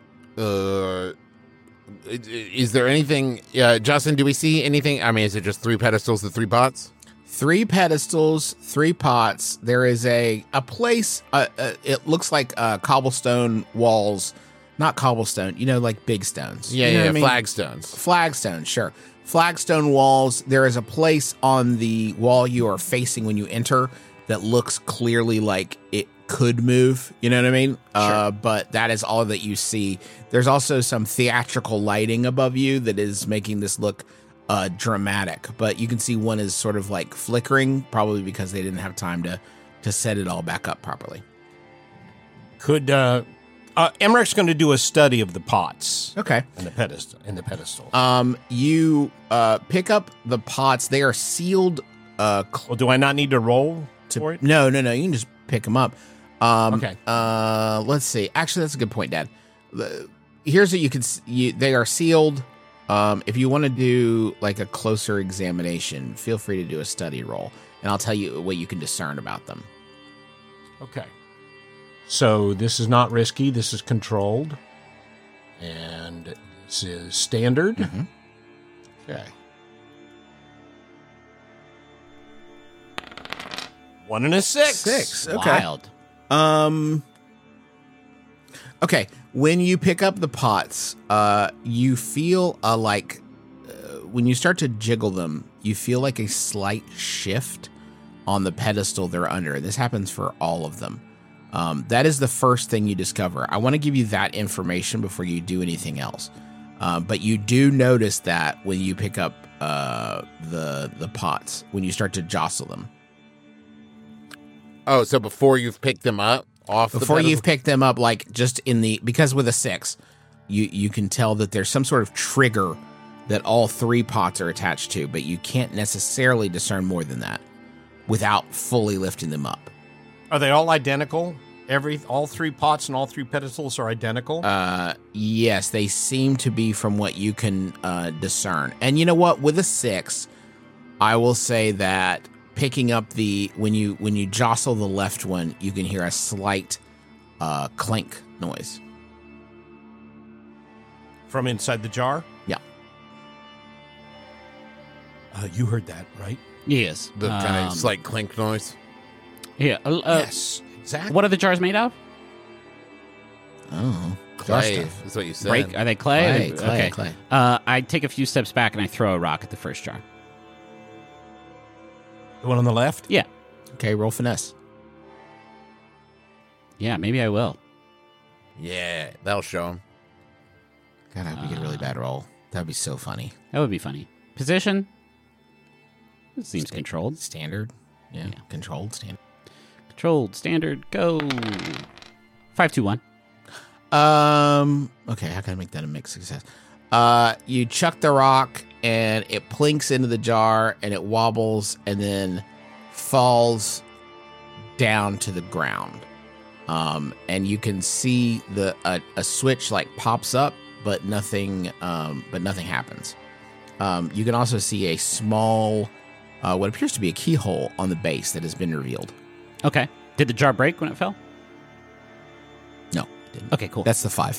S5: Is there anything, Justin? Do we see anything? I mean, is it just 3 pedestals and 3 pots?
S3: 3 pedestals, 3 pots. There is a place. It looks like cobblestone walls, not cobblestone. Like big stones.
S5: Yeah,
S3: You know what I mean?
S5: flagstones.
S3: Flagstone, sure. Flagstone walls. There is a place on the wall you are facing when you enter that looks clearly like it could move. You know what I mean? Sure. But that is all that you see. There's also some theatrical lighting above you that is making this look dramatic. But you can see one is sort of like flickering, probably because they didn't have time to set it all back up properly.
S6: Could Emmerich's going to do a study of the pots?
S3: Okay.
S6: And the pedestal.
S3: You pick up the pots. They are sealed.
S6: Well, do I not need to roll for it?
S3: No. You can just pick them up.
S6: Okay.
S3: Let's see. Actually, that's a good point, Dad. Here's what you can see. They are sealed. If you want to do like a closer examination, feel free to do a study roll, and I'll tell you what you can discern about them.
S6: Okay. So this is not risky. This is controlled. And this is standard.
S3: Mm-hmm.
S6: Okay. 1 and a 6.
S3: 6. Okay.
S4: Wild.
S3: Okay. When you pick up the pots, you feel when you start to jiggle them, you feel like a slight shift on the pedestal they're under. This happens for all of them. That is the first thing you discover. I want to give you that information before you do anything else. But you do notice that when you pick up the pots, when you start to jostle them.
S5: Oh, so before you've picked them up
S3: Before you've picked them up, like just because with a 6, you can tell that there's some sort of trigger that all 3 pots are attached to, but you can't necessarily discern more than that without fully lifting them up.
S6: Are they all identical? All 3 pots and all 3 pedestals are identical?
S3: Yes, they seem to be from what you can discern. And you know what? With a 6, I will say that picking up when you jostle the left one, you can hear a slight clink noise
S6: from inside the jar.
S3: Yeah.
S6: You heard that, right?
S4: Yes.
S5: The kind of slight clink noise.
S4: Yeah.
S6: Yes, exactly.
S4: What are the jars made of?
S3: Oh,
S5: Clay is what you said.
S4: Are they clay?
S3: Clay.
S4: I take a few steps back and I throw a rock at the first jar.
S6: The one on the left?
S4: Yeah.
S3: Okay, roll finesse.
S4: Yeah, maybe I will.
S5: Yeah, that'll show him.
S3: God, I hope you get a really bad roll. That'd be so funny.
S4: That would be funny. Position? It seems controlled.
S3: Standard. Yeah. Controlled, standard.
S4: Controlled, standard, go. 5, 2, 1.
S3: Okay, how can I make that a mixed success? You chuck the rock and it plinks into the jar and it wobbles and then falls down to the ground. And you can see a switch like pops up, but nothing happens. You can also see a small, what appears to be a keyhole on the base that has been revealed.
S4: Okay. Did the jar break when it fell?
S3: No, it didn't.
S4: Okay, cool.
S3: That's the 5.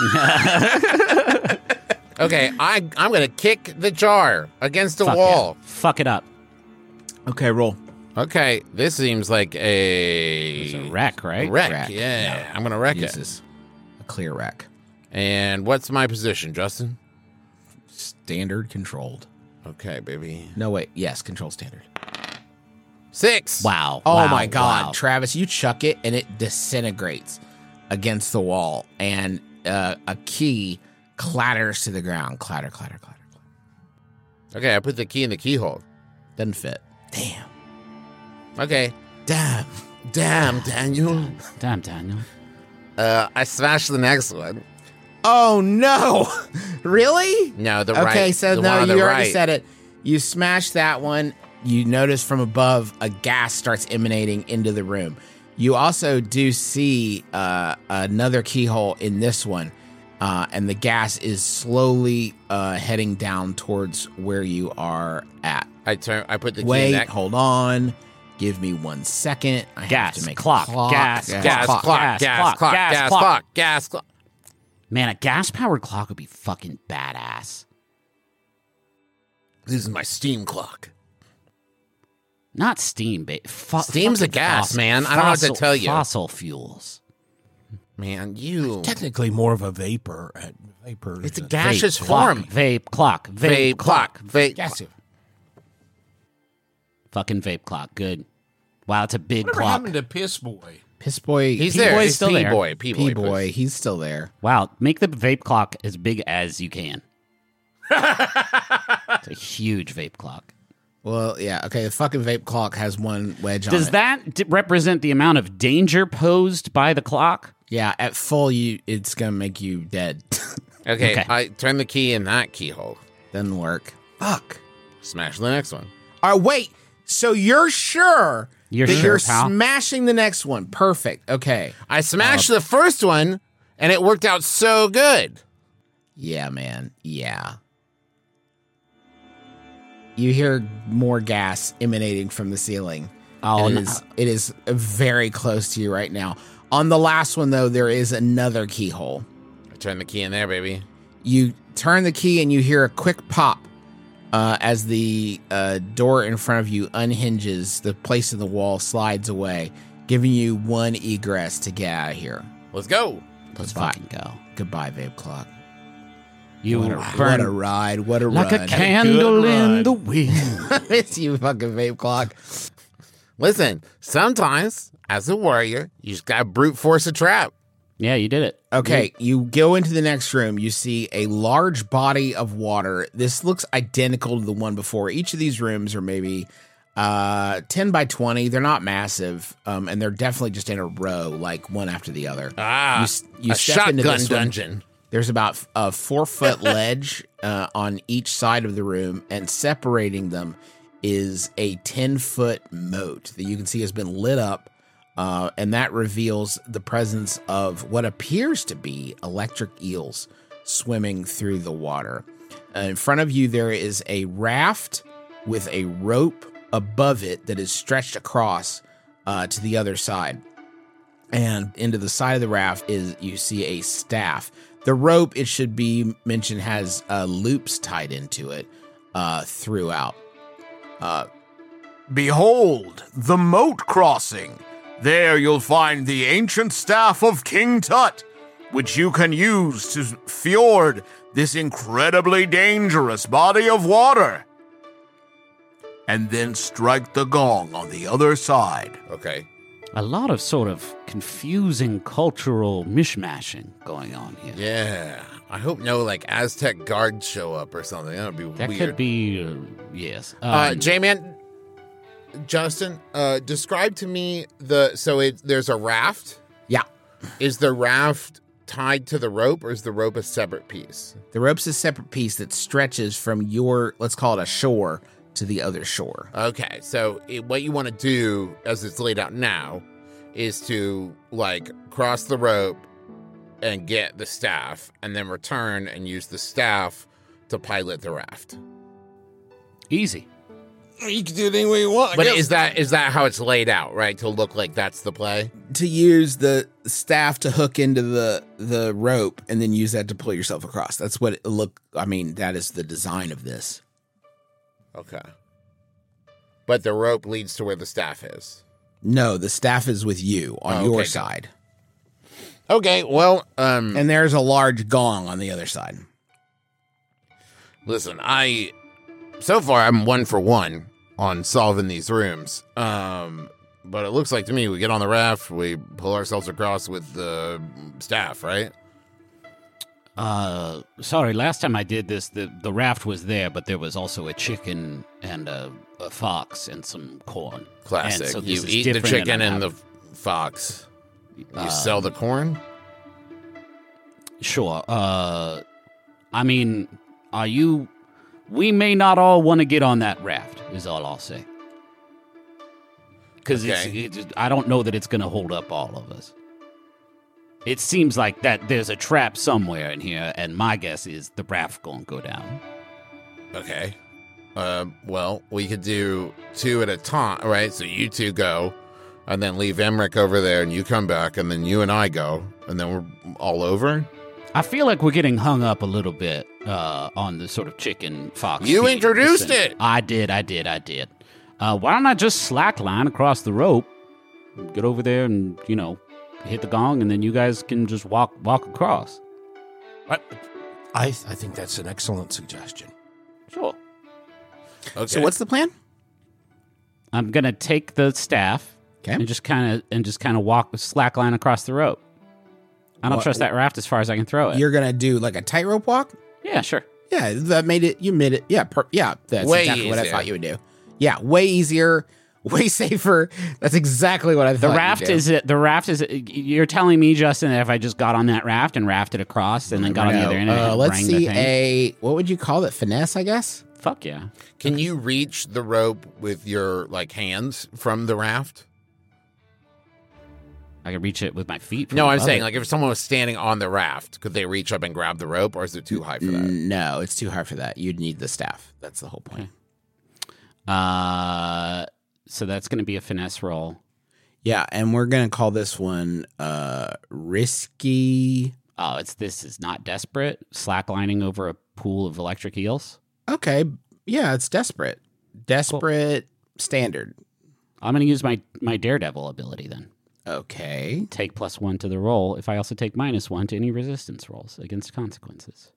S5: Okay, I'm going to kick the jar against the wall.
S4: Yeah. Fuck it up.
S3: Okay, roll.
S5: Okay, this seems like
S4: It's a wreck, right?
S5: Wreck, yeah. I'm going to wreck it.
S3: Uses a clear wreck.
S5: And what's my position, Justin?
S3: Standard controlled.
S5: Okay, baby.
S3: No, wait. Yes, control standard.
S5: 6.
S4: Wow.
S3: Oh
S4: Wow.
S3: my God,
S4: Wow.
S3: Travis, you chuck it and it disintegrates against the wall. And a key clatters to the ground. Clatter, clatter, clatter, clatter.
S5: Okay, I put the key in the keyhole.
S3: Doesn't fit. Damn.
S5: Okay.
S3: Damn.
S5: Damn, Daniel.
S4: Damn, Daniel.
S5: I smashed the next one.
S3: Oh, no. Really?
S5: No, the right.
S3: Okay, so
S5: the
S3: no,
S5: one on
S3: you
S5: the
S3: already
S5: right.
S3: said it. You smash that one. You notice from above a gas starts emanating into the room. You also do see another keyhole in this one, and the gas is slowly heading down towards where you are at.
S5: I put the key in
S3: Wait,
S5: that.
S3: hold on. Give me 1 second. I have
S4: Gas,
S3: to make
S4: clock,
S3: a clock.
S4: gas,
S5: Gas clock,
S4: gas
S5: gas
S4: clock,
S5: clock,
S4: gas
S5: gas
S4: clock.
S5: clock, gas clock.
S4: Man, a gas-powered clock would be fucking badass.
S5: This is my steam clock.
S4: Not steam, but
S5: Steam's a gas, man. I don't know what to tell you.
S4: Fossil fuels.
S5: Man, you.
S6: Technically more of a vapor. Vapor.
S5: It's a
S6: is
S5: gaseous
S4: Vape
S5: form.
S4: clock, vape clock, vape clock.
S5: Vape.
S6: Gaseous.
S4: Fucking vape clock. Good. Wow, it's a big
S6: Whatever
S4: clock.
S6: happened to Piss Boy?
S3: Piss Boy.
S5: He's
S3: P-
S5: there.
S4: P-Boy's
S5: He's
S4: still there.
S5: P-Boy.
S3: P-Boy. He's still there.
S4: Wow, make the vape clock as big as you can. It's a huge vape clock.
S3: Well, yeah. Okay, the fucking vape clock has one wedge on it.
S4: Does that represent the amount of danger posed by the clock?
S3: Yeah, at full, it's going to make you dead.
S5: Okay,
S4: Okay.
S5: I turn the key in that keyhole.
S3: Doesn't work. Fuck.
S5: Smash the next one.
S3: Wait. So you're sure
S4: You're
S3: that
S4: sure,
S3: you're
S4: pal?
S3: smashing the next one? Perfect. Okay.
S5: I smashed the first one, and it worked out so good.
S3: Yeah, man. Yeah. You hear more gas emanating from the ceiling.
S4: Oh,
S3: And
S4: no.
S3: it is very close to you right now. On the last one, though, there is another keyhole.
S5: I turn the key in there, baby.
S3: You turn the key and you hear a quick pop as the door in front of you unhinges. The place in the wall slides away, giving you one egress to get out of here.
S5: Let's go.
S4: Let's
S3: Goodbye.
S4: fucking go.
S3: Goodbye, vape clock.
S4: You
S3: What a
S4: burn
S3: ride. What a
S4: like
S3: run.
S4: a candle in
S6: run.
S4: the wind.
S3: It's you, fucking vape clock.
S5: Listen, sometimes, as a warrior, you just gotta brute force a trap.
S4: Yeah, you did it.
S3: Okay, you go into the next room. You see a large body of water. This looks identical to the one before. Each of these rooms are maybe 10 by 20. They're not massive, and they're definitely just in a row, like one after the other.
S5: Ah,
S3: you
S5: a
S3: step into
S5: shotgun
S3: this one.
S5: dungeon.
S3: There's about a 4-foot ledge on each side of the room, and separating them is a 10-foot moat that you can see has been lit up, and that reveals the presence of what appears to be electric eels swimming through the water. In front of you, there is a raft with a rope above it that is stretched across to the other side. And into the side of the raft you see a staff. The rope, it should be mentioned, has loops tied into it throughout.
S2: Behold, the moat crossing. There you'll find the ancient staff of King Tut, which you can use to fjord this incredibly dangerous body of water. And then strike the gong on the other side.
S5: Okay.
S4: A lot of sort of confusing cultural mishmashing going on here.
S5: Yeah. I hope no, like, Aztec guards show up or something. That would be
S4: That
S5: weird.
S4: could be, yes.
S5: J-Man, Justin, describe to me there's a raft.
S3: Yeah.
S5: Is the raft tied to the rope, or is the rope a separate piece?
S3: The rope's a separate piece that stretches from your, let's call it a shore, to the other shore.
S5: Okay, so what you want to do, as it's laid out now, is to, like, cross the rope and get the staff, and then return and use the staff to pilot the raft.
S4: Easy.
S6: You can do it any way you want. I
S5: But
S6: guess.
S5: is that how it's laid out, right? To look like that's the play?
S3: To use the staff to hook into the rope and then use that to pull yourself across. That's what that is the design of this.
S5: Okay. But the rope leads to where the staff is.
S3: No, the staff is with you on
S5: Oh,
S3: your
S5: okay, got
S3: side.
S5: Okay, well,
S3: And there's a large gong on the other side.
S5: listen, so far I'm 1 for 1 on solving these rooms. But it looks like to me we get on the raft, we pull ourselves across with the staff, right?
S4: Sorry, last time I did this, the raft was there, but there was also a chicken and a fox and some corn.
S5: Classic.
S4: And so
S5: You
S4: this is
S5: eat the
S4: different
S5: chicken
S4: I'm
S5: and the fox. You sell the corn?
S4: Sure. I mean, we may not all want to get on that raft, is all I'll say. Because I don't know that it's going to hold up all of us. It seems like that there's a trap somewhere in here, and my guess is the raft going to go down.
S5: Okay. Well, we could do 2 at a time, right? So you 2 go, and then leave Emmerich over there, and you come back, and then you and I go, and then we're all over.
S4: I feel like we're getting hung up a little bit on the sort of chicken fox.
S5: You introduced it.
S4: I did. Why don't I just slackline across the rope, get over there, and hit the gong, and then you guys can just walk across.
S6: I think that's an excellent suggestion.
S4: Sure.
S5: Okay.
S3: So what's the plan?
S4: I'm gonna take the staff and just kind of walk slackline across the rope. I don't trust that raft as far as I can throw it.
S3: You're gonna do like a tightrope walk?
S4: Yeah, sure.
S3: Yeah, that made it. You made it. Yeah, that's
S5: way
S3: exactly what I
S5: easier.
S3: thought you would do. Yeah, way easier, way safer. That's exactly what I thought.
S4: The raft is. You're telling me, Justin, that if I just got on that raft and rafted across and then got on the other end, and
S3: let's
S4: rang the
S3: see
S4: thing?
S3: what would you call it? Finesse, I guess.
S4: Fuck yeah.
S5: Can you reach the rope with your hands from the raft?
S4: I could reach it with my feet.
S5: No, I'm saying if someone was standing on the raft, could they reach up and grab the rope, or is it too high for that?
S3: No, it's too high for that. You'd need the staff. That's the whole point.
S4: Okay. So that's going to be a finesse roll.
S3: Yeah, and we're gonna call this one risky.
S4: Oh, this is not desperate. Slacklining over a pool of electric eels.
S3: Okay, yeah, it's desperate. Desperate standard.
S4: I'm going to use my daredevil ability then.
S3: Okay.
S4: Take +1 to the roll if I also take -1 to any resistance rolls against consequences.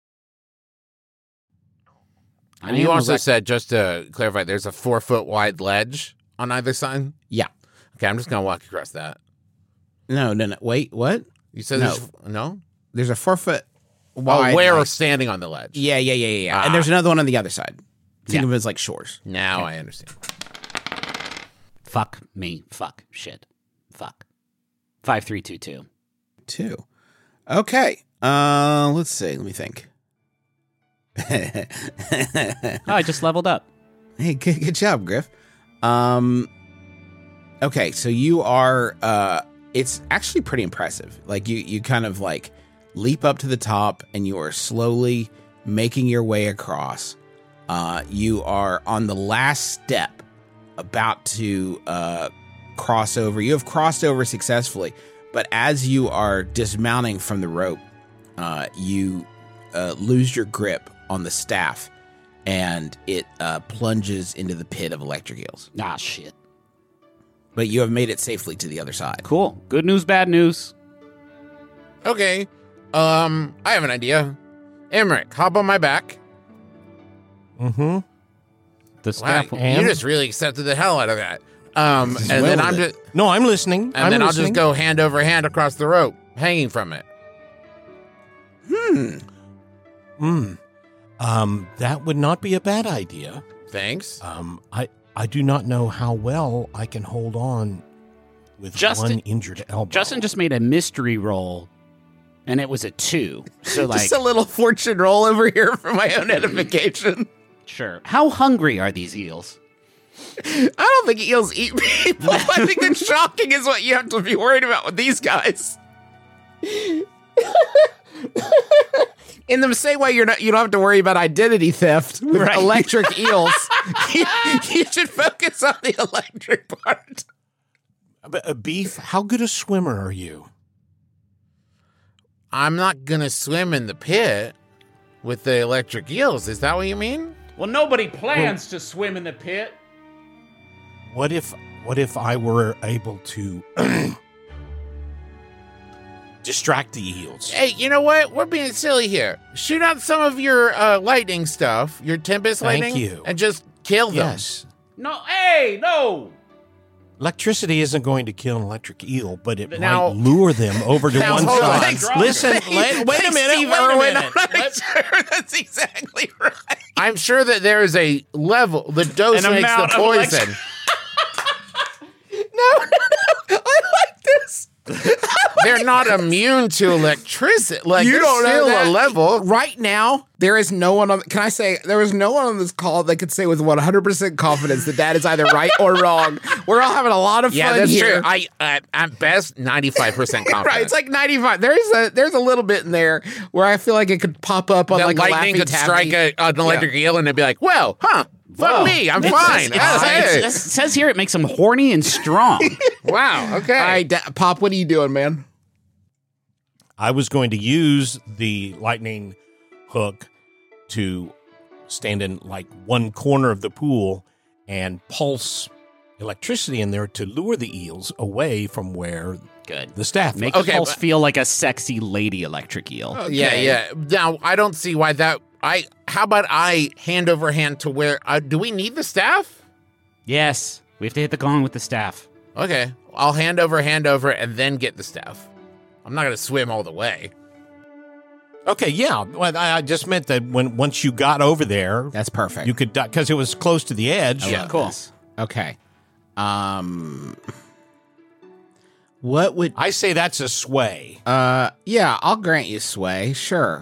S5: And you also said, just to clarify, there's a 4-foot wide ledge on either side?
S3: Yeah.
S5: Okay, I'm just going to walk across that.
S3: No. Wait, what?
S5: You said no?
S3: There's a 4-foot wide.
S5: Oh, we're standing on the ledge.
S3: Yeah. And there's another one on the other side. Think of it as like shores.
S5: Now I understand.
S4: Fuck me. Fuck. Shit. Fuck. 5322.
S3: 2. Okay. Let's see. Let me think.
S4: I just leveled up.
S3: Hey, good job, Griff. Okay, so you are it's actually pretty impressive. Like you kind of leap up to the top and you are slowly making your way across. You are on the last step, about to cross over. You have crossed over successfully, but as you are dismounting from the rope, you lose your grip on the staff, and it plunges into the pit of electric eels.
S4: Ah, shit.
S3: But you have made it safely to the other side.
S4: Cool. Good news, bad news.
S5: Okay. I have an idea. Emmerich, hop on my back.
S6: Mm-hmm.
S4: The staff.
S5: Wow, you just really accepted the hell out of that. And then I'm just
S6: No, I'm listening.
S5: I'll just go hand over hand across the rope, hanging from it.
S6: That would not be a bad idea.
S5: Thanks.
S6: I do not know how well I can hold on with one injured elbow.
S4: Justin just made a mystery roll, and it was a 2. So
S3: just a little fortune roll over here for my own edification.
S4: Sure. How hungry are these eels?
S3: I don't think eels eat people. I think the shocking is what you have to be worried about with these guys. In the same way, you don't have to worry about identity theft with electric eels. You should focus on the electric part.
S6: Beef, how good a swimmer are you?
S5: I'm not gonna swim in the pit with the electric eels. Is that what you mean?
S4: Well, nobody plans to swim in the pit.
S6: What if I were able to distract the eels?
S5: Hey, you know what? We're being silly here. Shoot out some of your lightning stuff, your tempest lightning,
S6: you.
S5: and just kill them.
S6: Yes.
S4: No, hey, no.
S6: Electricity isn't going to kill an electric eel, but it
S5: Now-
S6: might lure them over to one
S5: hold on.
S6: side. Listen, wait a minute.
S5: Steve
S6: Wait a
S5: Irwin,
S6: minute.
S5: I'm not sure that's exactly right. I'm sure that there is a level. The dose
S4: An
S5: makes the
S4: amount of
S5: poison.
S3: I like this.
S5: They're not immune to electricity. Like,
S3: You
S5: there's
S3: don't know
S5: still
S3: that.
S5: a level.
S3: Right now, there is no one on. Can I say there is no one on this call that could say with 100% confidence that is either right or wrong. We're all having a lot of
S5: Yeah,
S3: fun
S5: that's
S3: here.
S5: true. I at best 95% confident.
S3: Right, it's like 95. There's a little bit in there where I feel like it could pop up on
S5: that
S3: like a
S5: lightning
S3: Laffy
S5: could
S3: Taffy.
S5: strike an electric eel and it'd be like, well, fuck
S4: Whoa.
S5: me, I'm
S4: It
S5: fine.
S4: It says here it makes them horny and strong.
S5: Wow, okay.
S3: All right, Pop, what are you doing, man?
S6: I was going to use the lightning hook to stand in like one corner of the pool and pulse electricity in there to lure the eels away from where
S4: Good.
S6: the staff
S4: Make
S6: was.
S4: the pulse feel like a sexy lady electric eel.
S5: Yeah. Now, I don't see why that... How about I hand over hand to where... do we need the staff?
S4: Yes, we have to hit the gong with the staff.
S5: Okay, I'll hand over, and then get the staff. I'm not going to swim all the way.
S6: Okay, yeah. Well, I just meant that once you got over there,
S3: That's perfect.
S6: you could, because it was close to the edge.
S3: I love
S4: cool.
S3: this. Okay. What would
S6: I say that's a sway.
S3: yeah, I'll grant you sway, sure.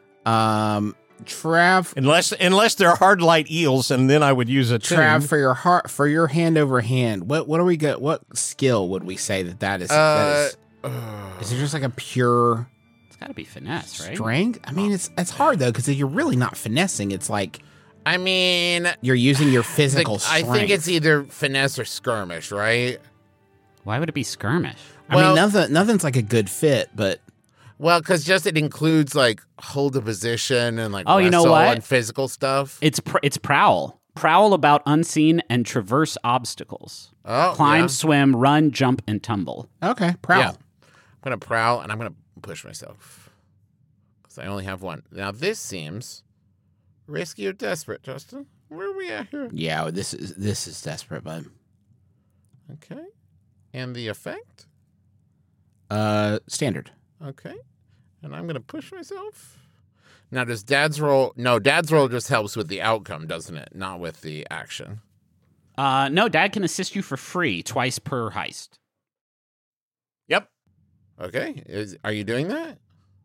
S3: Trav
S6: Unless they're hard light eels, and then I would use a tune.
S3: Trav, for your hand over hand, what do we get? What skill would we say that is? Is it just like a pure
S4: It's got to be finesse, right?
S3: strength? I mean, it's hard though because you're really not finessing. It's like
S5: I mean...
S3: you're using your physical
S5: I
S3: strength.
S5: think it's either finesse or skirmish, right?
S4: Why would it be skirmish?
S3: I mean, nothing's like a good fit, but
S5: Well, because just it includes like hold a position and like
S4: Oh, you know
S5: wrestle
S4: what?
S5: and physical stuff.
S4: It's prowl. Prowl about unseen and traverse obstacles.
S5: Oh,
S4: Climb,
S5: yeah.
S4: swim, run, jump, and tumble.
S3: okay, prowl.
S5: Yeah. I'm going to prowl and I'm going to push myself because I only have one. Now, this seems risky or desperate, Justin. Where are we at here?
S3: Yeah, this is desperate, bud.
S5: Okay. And the effect?
S3: Standard.
S5: Okay. And I'm going to push myself. Now, does Dad's roll? No, Dad's roll just helps with the outcome, doesn't it? Not with the action.
S4: No, Dad can assist you for free twice per heist.
S6: Yep.
S5: Okay. Are you doing that?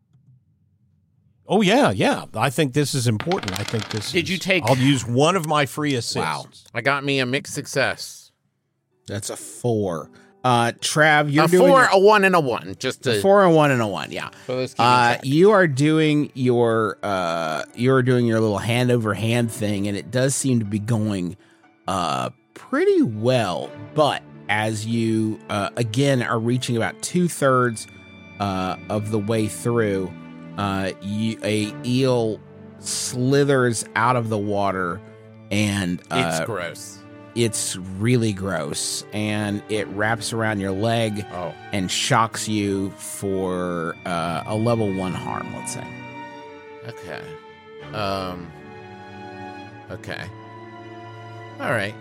S6: Oh, yeah. I think this is important. I think this
S4: Did you take-
S6: I'll use one of my free assists.
S3: Wow.
S5: I got me a mixed success.
S3: That's a 4. Trav, you're
S5: A
S3: doing
S5: 4,
S3: your-
S5: a 1, and a 1. Just to
S3: 4 and 1 and a 1. Yeah.
S5: for those keeping track.
S3: You are doing your little hand over hand thing, and it does seem to be going pretty well. But as you again are reaching about 2/3 of the way through, a eel slithers out of the water, and
S5: It's gross.
S3: it's really gross, and it wraps around your leg
S5: Oh.
S3: and shocks you for a level 1 harm, let's say.
S5: Okay. Okay. All right.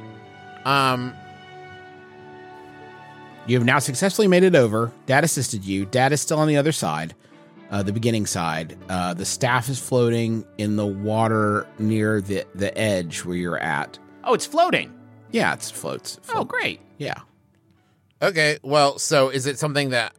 S3: You have now successfully made it over. Dad assisted you. Dad is still on the other side, the beginning side. The staff is floating in the water near the edge where you're at.
S4: Oh, it's floating.
S3: Yeah, it floats.
S4: Oh, great.
S3: Yeah.
S5: Okay. Well, so is it something that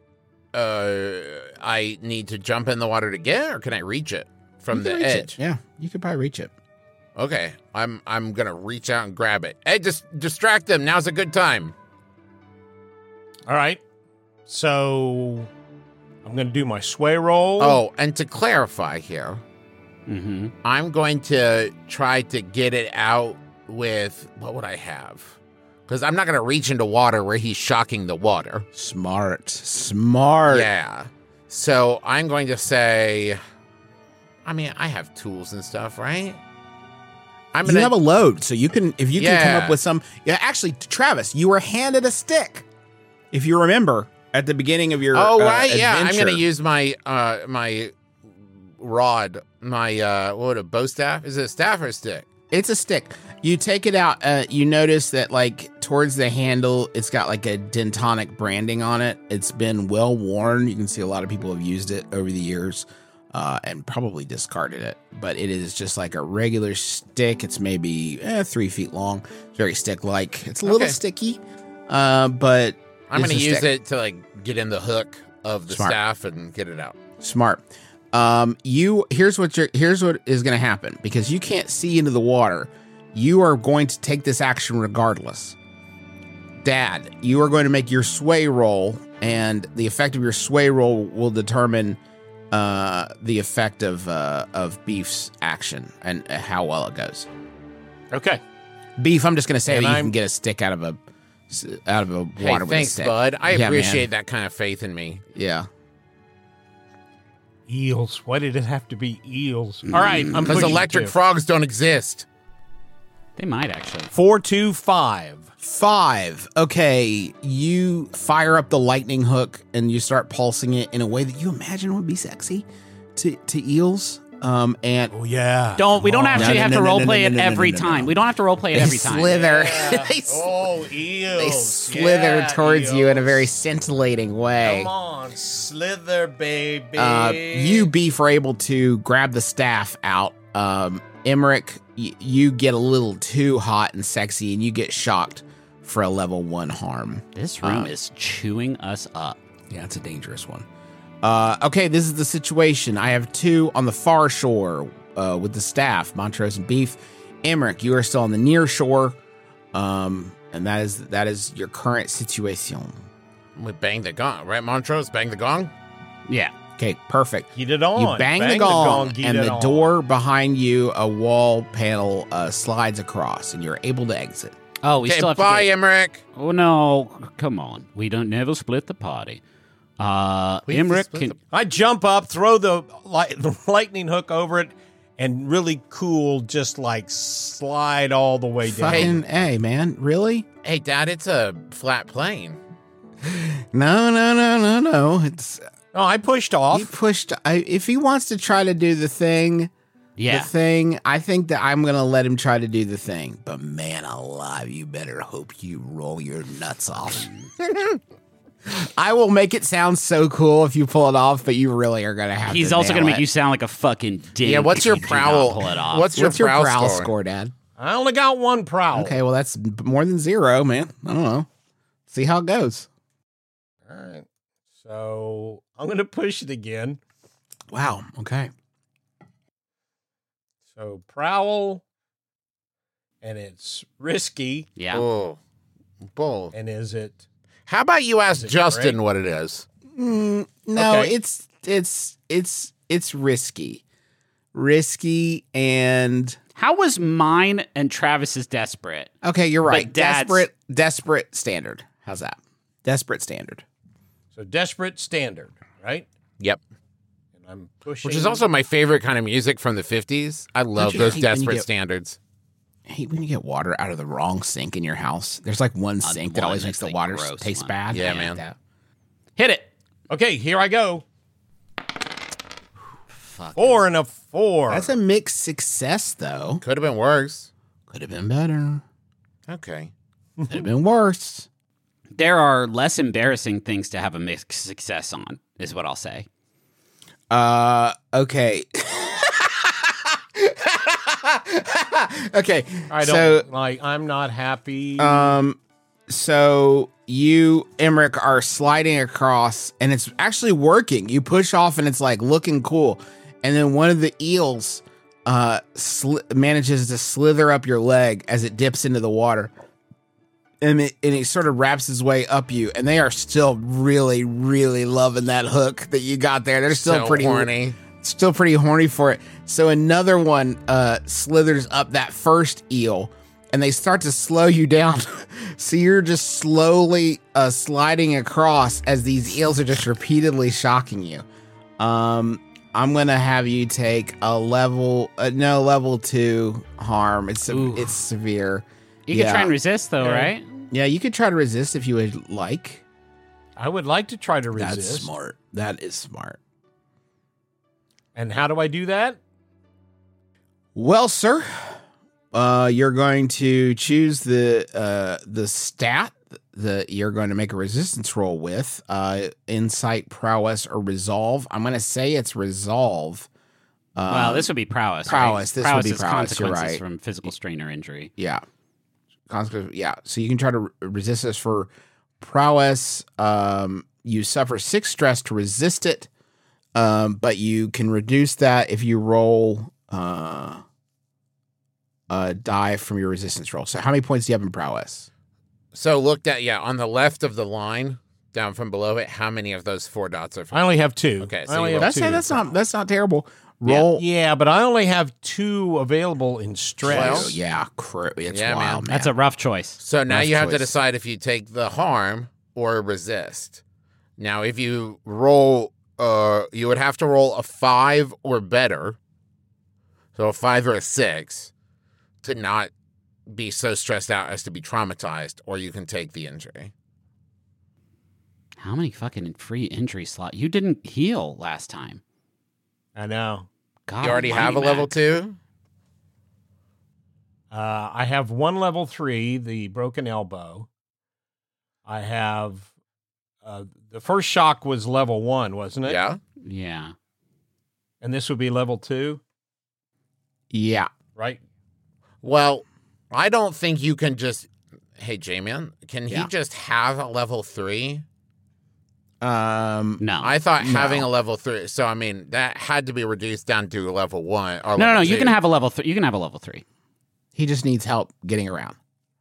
S5: I need to jump in the water to get, or can I reach it from
S3: You
S5: the
S3: can reach
S5: edge?
S3: it. Yeah, you could probably reach it.
S5: Okay. I'm gonna reach out and grab it. Hey, just distract them. Now's a good time.
S6: All right. So I'm going to do my sway roll.
S5: Oh, and to clarify here,
S4: Mm-hmm.
S5: I'm going to try to get it out with what would I have? Because I'm not going to reach into water where he's shocking the water.
S3: Smart.
S5: Yeah. So I'm going to say, I mean, I have tools and stuff, right?
S3: You have a load, so you can, if you can come
S5: Yeah.
S3: up with some. Yeah, actually, Travis, you were handed a stick. If you remember at the beginning of your
S5: right, yeah. I'm
S3: adventure.
S5: going to use my my rod, my what a bow staff. Is it a staff or a stick?
S3: It's a stick. You take it out. You notice that like towards the handle, it's got like a Dentonic branding on it. It's been well worn. You can see a lot of people have used it over the years and probably discarded it. But it is just like a regular stick. It's maybe 3 feet long. It's very stick-like. It's a little sticky, but
S5: I'm going to use it to like get in the hook of the staff and get it out.
S3: Smart. Here's what is going to happen because you can't see into the water. You are going to take this action regardless. Dad, you are going to make your sway roll, and the effect of your sway roll will determine the effect of Beef's action and how well it goes.
S5: Okay.
S3: Beef, I'm just going to say that you can get a stick out of a water with a stick.
S5: Thanks, bud. I appreciate that kind of faith in me.
S3: Yeah.
S6: Eels. Why did it have to be eels? All right, I'm
S5: because electric frogs don't exist.
S4: They might actually.
S6: 4-2-5.
S3: 5. Okay, you fire up the lightning hook and you start pulsing it in a way that you imagine would be sexy to eels. And
S4: we don't actually have to roleplay it every time. We don't have to roleplay it every time.
S3: Slither.
S6: Eels.
S3: They slither towards you in a very scintillating way.
S6: Come on, slither, baby.
S3: You, Beef, are able to grab the staff out. Emmerich, you get a little too hot and sexy, and you get shocked for a level 1 harm.
S4: This room is chewing us up.
S3: Yeah, it's a dangerous one. Okay, this is the situation. I have 2 on the far shore with the staff, Montrose and Beef. Emmerich, you are still on the near shore, and that is your current situation.
S5: We bang the gong, right, Montrose? Bang the gong?
S4: Yeah.
S3: Okay, perfect.
S6: Get it on.
S3: You bang the gong and the door behind you, a wall panel slides across, and you're able to exit.
S4: Oh, we still have
S5: bye, Emmerich.
S4: Oh, no. Come on. We don't never split the party. Emmerich,
S6: I jump up, throw the lightning hook over it, and really cool, just like slide all the way down.
S3: Fucking A, man. Really?
S5: Hey, Dad, it's a flat plane.
S3: No. It's...
S6: Oh, I pushed off.
S3: He pushed... if he wants to try to do the thing...
S4: Yeah.
S3: The thing, I think that I'm going to let him try to do the thing. But man alive, you better hope you roll your nuts off. I will make it sound so cool if you pull it off, but you really are going to have to.
S4: He's also going to make you sound like a fucking dick.
S5: Yeah, what's your
S4: if you
S5: prowl?
S4: pull it off.
S5: What's your prowl
S3: score, Dad?
S6: I only got 1 prowl.
S3: Okay, well, that's more than 0, man. I don't know. See how it goes.
S6: All right. So I'm going to push it again.
S3: Wow. Okay.
S6: So prowl, and it's risky.
S4: Yeah.
S5: Oh, bull.
S6: And is it?
S5: How about you ask Justin
S6: great?
S5: what it is?
S3: No,
S6: Okay.
S3: it's risky. Risky and...
S4: How was mine and Travis's desperate?
S3: Okay, you're right.
S4: But Dad's-
S3: Desperate standard. How's that? Desperate standard.
S6: So desperate standard, right?
S5: Yep.
S6: And I'm pushing.
S5: Which is also my favorite kind of music from the 50s. I love
S3: you
S5: those
S3: hate when you
S5: desperate
S3: get-
S5: standards.
S3: I hate when you get water out of the wrong sink in your house. There's like one sink that
S4: one
S3: always
S4: that's
S3: makes the
S4: the
S3: water
S4: gross
S3: taste
S4: one.
S3: bad.
S5: Yeah,
S3: I hate
S5: man.
S3: that.
S4: Hit it.
S6: Okay, here I go.
S4: Fuck.
S6: 4 and a 4.
S3: That's a mixed success, though.
S5: Could have been worse.
S3: Could have been better.
S5: Okay.
S3: Could have been worse.
S4: There are less embarrassing things to have a mixed success on, is what I'll say.
S3: Okay. Okay.
S6: I
S3: so,
S6: don't I'm not happy.
S3: So you, Emmerich, are sliding across, and it's actually working. You push off, and it's like looking cool. And then one of the eels manages to slither up your leg as it dips into the water. And it sort of wraps its way up you, and they are still really, really loving that hook that you got there. They're still
S5: So
S3: pretty
S5: horny.
S3: Still pretty horny for it. So another one slithers up that first eel, and they start to slow you down. So you're just slowly sliding across as these eels are just repeatedly shocking you. I'm gonna have you take a level 2 harm. It's severe.
S4: You can try and resist, though, right?
S3: Yeah, you could try to resist if you would like.
S6: I would like to try to resist.
S3: That's smart. That is smart.
S6: And how do I do that?
S3: Well, sir, You're going to choose the stat that you're going to make a resistance roll with. Insight, prowess, or resolve. I'm going to say it's resolve.
S4: Well, this would be prowess.
S3: Prowess.
S4: Right?
S3: This would be
S4: is
S3: prowess. You're
S4: consequences
S3: right.
S4: from physical strain or injury.
S3: Yeah. Yeah. So you can try to resist this for prowess. You suffer 6 stress to resist it, but you can reduce that if you roll a die from your resistance roll. So how many points do you have in prowess?
S5: So looked at, on the left of the line, down from below it, how many of those 4 dots are?
S6: I only have 2.
S5: Okay, so
S6: I only
S5: you
S6: have
S5: roll-
S6: 2.
S3: That's not terrible. Roll.
S6: Yeah, but I only have 2 available in stress.
S3: Oh, yeah, it's
S5: Yeah,
S3: wild, man.
S4: That's a rough choice.
S5: So now
S3: Rough
S5: you have to
S3: choice.
S5: decide if you take the harm or resist. Now, if you roll, you would have to roll a 5 or better. So a 5 or a 6 to not be so stressed out as to be traumatized, or you can take the injury.
S4: How many fucking free injury slots? You didn't heal last time.
S6: I know.
S4: God,
S5: You already have a
S4: almighty,
S5: level
S4: Matt.
S5: 2?
S6: I have 1 level 3, the broken elbow. I have the first shock was level 1, wasn't it?
S5: Yeah.
S4: Yeah.
S6: And this would be level 2,
S3: Yeah.
S6: right?
S5: Well, I don't think you can just. Hey, J-Man, can he
S3: Yeah.
S5: just have a level 3?
S4: No.
S5: I thought having a level 3. So I mean, that had to be reduced down to a level 1. Or
S4: No,
S5: level
S4: you
S5: 2.
S4: can have a level 3. You can have a level 3.
S3: He just needs help getting around.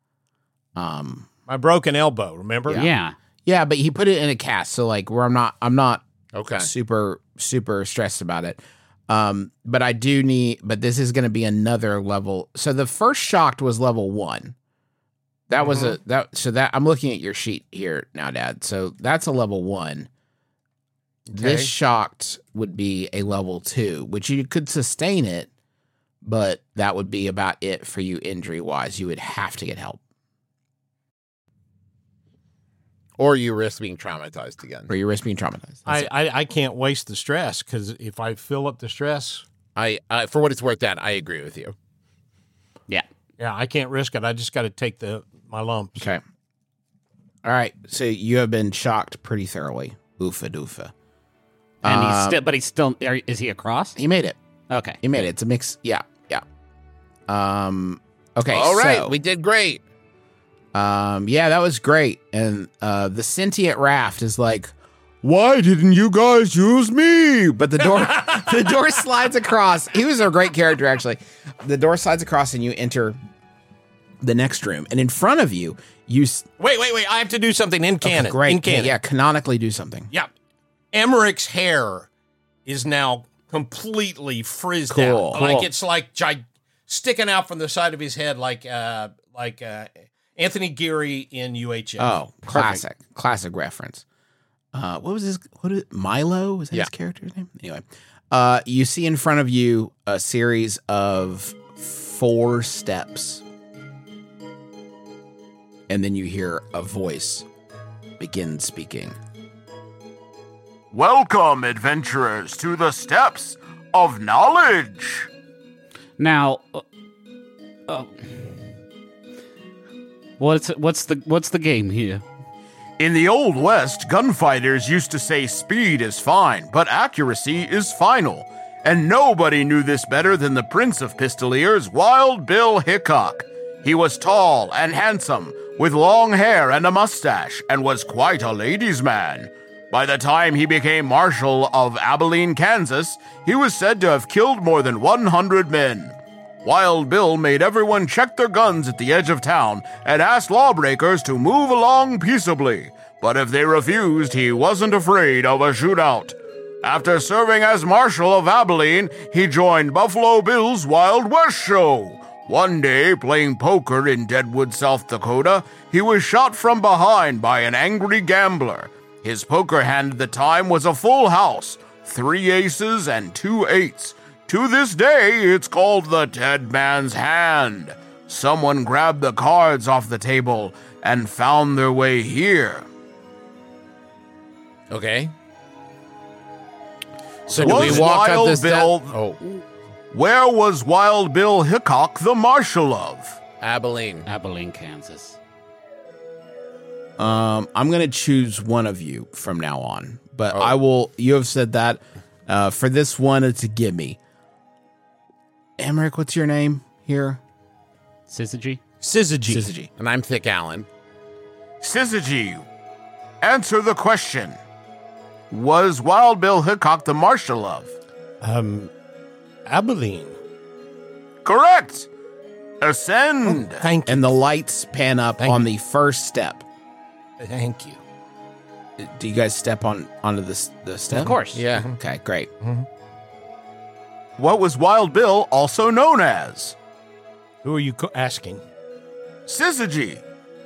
S6: My broken elbow, remember?
S4: Yeah.
S3: Yeah, but he put it in a cast, so like where I'm not
S5: Okay.
S3: super stressed about it. But I do need, but this is going to be another level. So the first shocked was level 1. That was I'm looking at your sheet here now, Dad. So that's a level 1. This shocked would be a level 2, which you could sustain it, but that would be about it for you injury wise. You would have to get help,
S5: Or you risk being traumatized again.
S3: or you risk being traumatized. That's it.
S6: I can't waste the stress, because if I fill up the stress,
S5: I for what it's worth, Dad, I agree with you.
S4: Yeah.
S6: yeah, I can't risk it. I just got to take my lumps.
S3: Okay. All right. So you have been shocked pretty thoroughly. Oofa doofa.
S4: And he's still, is he across?
S3: He made it.
S4: Okay.
S3: He made it. It's a mix. Yeah. Yeah. Okay.
S5: All right,
S3: so,
S5: we did great.
S3: yeah, that was great. And the sentient raft is like, why didn't you guys use me? But the door slides across. He was a great character, actually. The door slides across and you enter the next room. And in front of you,
S6: Wait. I have to do something in canon.
S3: Okay, great.
S6: In canon.
S3: Yeah, canonically do something.
S6: Yeah. Emmerich's hair is now completely frizzed
S3: Cool.
S6: out. Like it's like sticking out from the side of his head like Anthony Geary in UHF.
S3: Oh, classic reference. What was his? Milo? Was that his character's name? Anyway, you see in front of you a series of 4 steps, and then you hear a voice begin speaking.
S2: Welcome, adventurers, to the steps of knowledge.
S4: Now, what's the game here?
S2: In the Old West, gunfighters used to say speed is fine, but accuracy is final. And nobody knew this better than the Prince of Pistoliers, Wild Bill Hickok. He was tall and handsome, with long hair and a mustache, and was quite a ladies' man. By the time he became Marshal of Abilene, Kansas, he was said to have killed more than 100 men. Wild Bill made everyone check their guns at the edge of town and asked lawbreakers to move along peaceably. But if they refused, he wasn't afraid of a shootout. After serving as Marshal of Abilene, he joined Buffalo Bill's Wild West show. One day, playing poker in Deadwood, South Dakota, he was shot from behind by an angry gambler. His poker hand at the time was a full house, 3 aces and 2 eights. To this day, it's called the Dead Man's Hand. Someone grabbed the cards off the table and found their way here.
S5: Okay. So do we
S2: Was
S5: walk up
S2: Wild
S5: this
S2: Bill-
S5: step? Oh,
S2: Where was Wild Bill Hickok the marshal of?
S5: Abilene.
S4: Abilene, Kansas.
S3: I'm going to choose one of you from now on, but I will. You have said that. For this one, it's a gimme. Emmerich, what's your name here?
S4: Syzygy.
S3: Syzygy.
S5: And I'm Thick Allen.
S2: Syzygy, answer the question. Was Wild Bill Hickok the marshal of?
S6: Abilene.
S2: Correct. Ascend.
S6: Thank you.
S3: And the lights pan up on the first step.
S6: Thank you.
S3: Do you guys step onto the step?
S4: Of course.
S5: Yeah.
S3: Okay, great.
S2: What was Wild Bill also known as?
S6: Who are you asking?
S2: Syzygy.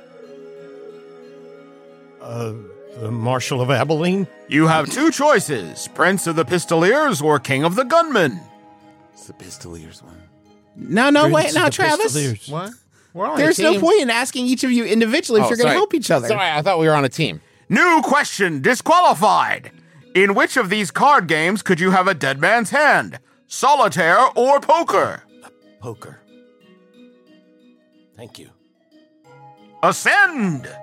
S6: The Marshal of Abilene?
S2: You have two choices, Prince of the Pistoliers or King of the Gunmen.
S5: It's the Pistoliers one.
S3: No, wait, now, Travis.
S5: What? We're on
S3: There's
S5: a team.
S3: no point in asking each of you individually if you're going to help each other.
S5: Sorry, I thought we were on a team.
S2: New question, disqualified. In which of these card games could you have a dead man's hand? Solitaire or poker?
S6: Poker. Thank you.
S2: Ascend.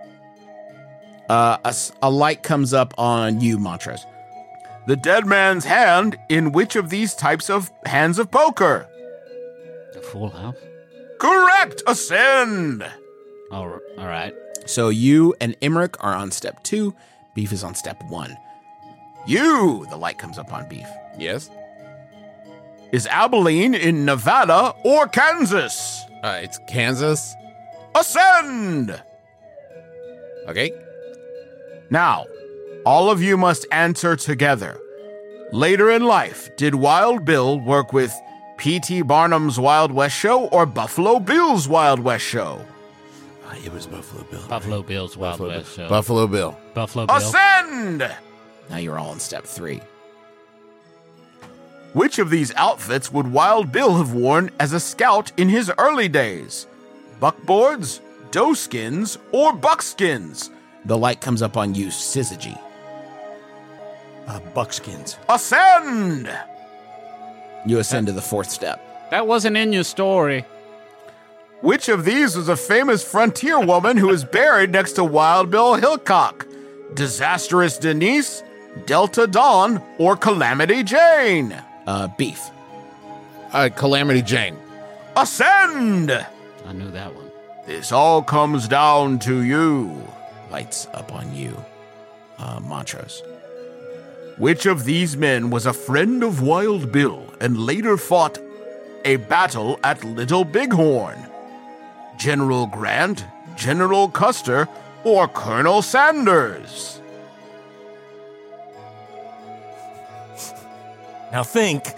S3: A light comes up on you, Montrose.
S2: The dead man's hand in which of these types of hands of poker?
S4: The full house.
S2: Correct. Ascend.
S4: All right.
S3: So you and Emmerich are on step 2. Beef is on step 1.
S2: You, the light comes up on Beef.
S5: Yes.
S2: Is Abilene in Nevada or Kansas?
S5: It's Kansas.
S2: Ascend.
S5: Okay.
S2: Now, all of you must answer together. Later in life, did Wild Bill work with P.T. Barnum's Wild West Show or Buffalo Bill's Wild West Show?
S6: It was Buffalo Bill.
S4: Buffalo Bill's Wild West Show.
S5: Buffalo Bill.
S4: Buffalo Bill.
S2: Ascend!
S3: Now you're all in step 3.
S2: Which of these outfits would Wild Bill have worn as a scout in his early days? Buckboards, doeskins, or buckskins?
S3: The light comes up on you, Syzygy.
S6: Buckskins.
S2: Ascend!
S3: You ascend to the 4th step.
S4: That wasn't in your story.
S2: Which of these was a famous frontier woman who is buried next to Wild Bill Hickok? Disastrous Denise, Delta Dawn, or Calamity Jane?
S3: Beef.
S5: Calamity Jane.
S2: Ascend!
S4: I knew that one.
S2: This all comes down to you.
S3: Lights up on you, Montrose.
S2: Which of these men was a friend of Wild Bill and later fought a battle at Little Bighorn? General Grant, General Custer, or Colonel Sanders?
S6: Now think.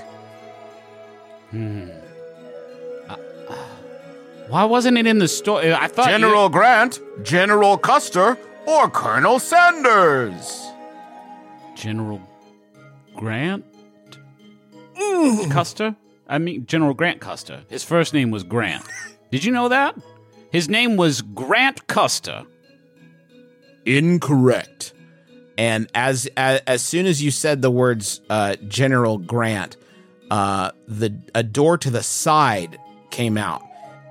S4: Why wasn't it in the story? I thought
S2: General Grant, General Custer, or Colonel Sanders?
S4: General Grant Custer? I mean, General Grant Custer. His first name was Grant. Did you know that? His name was Grant Custer.
S3: Incorrect. And as soon as you said the words General Grant, a door to the side came out,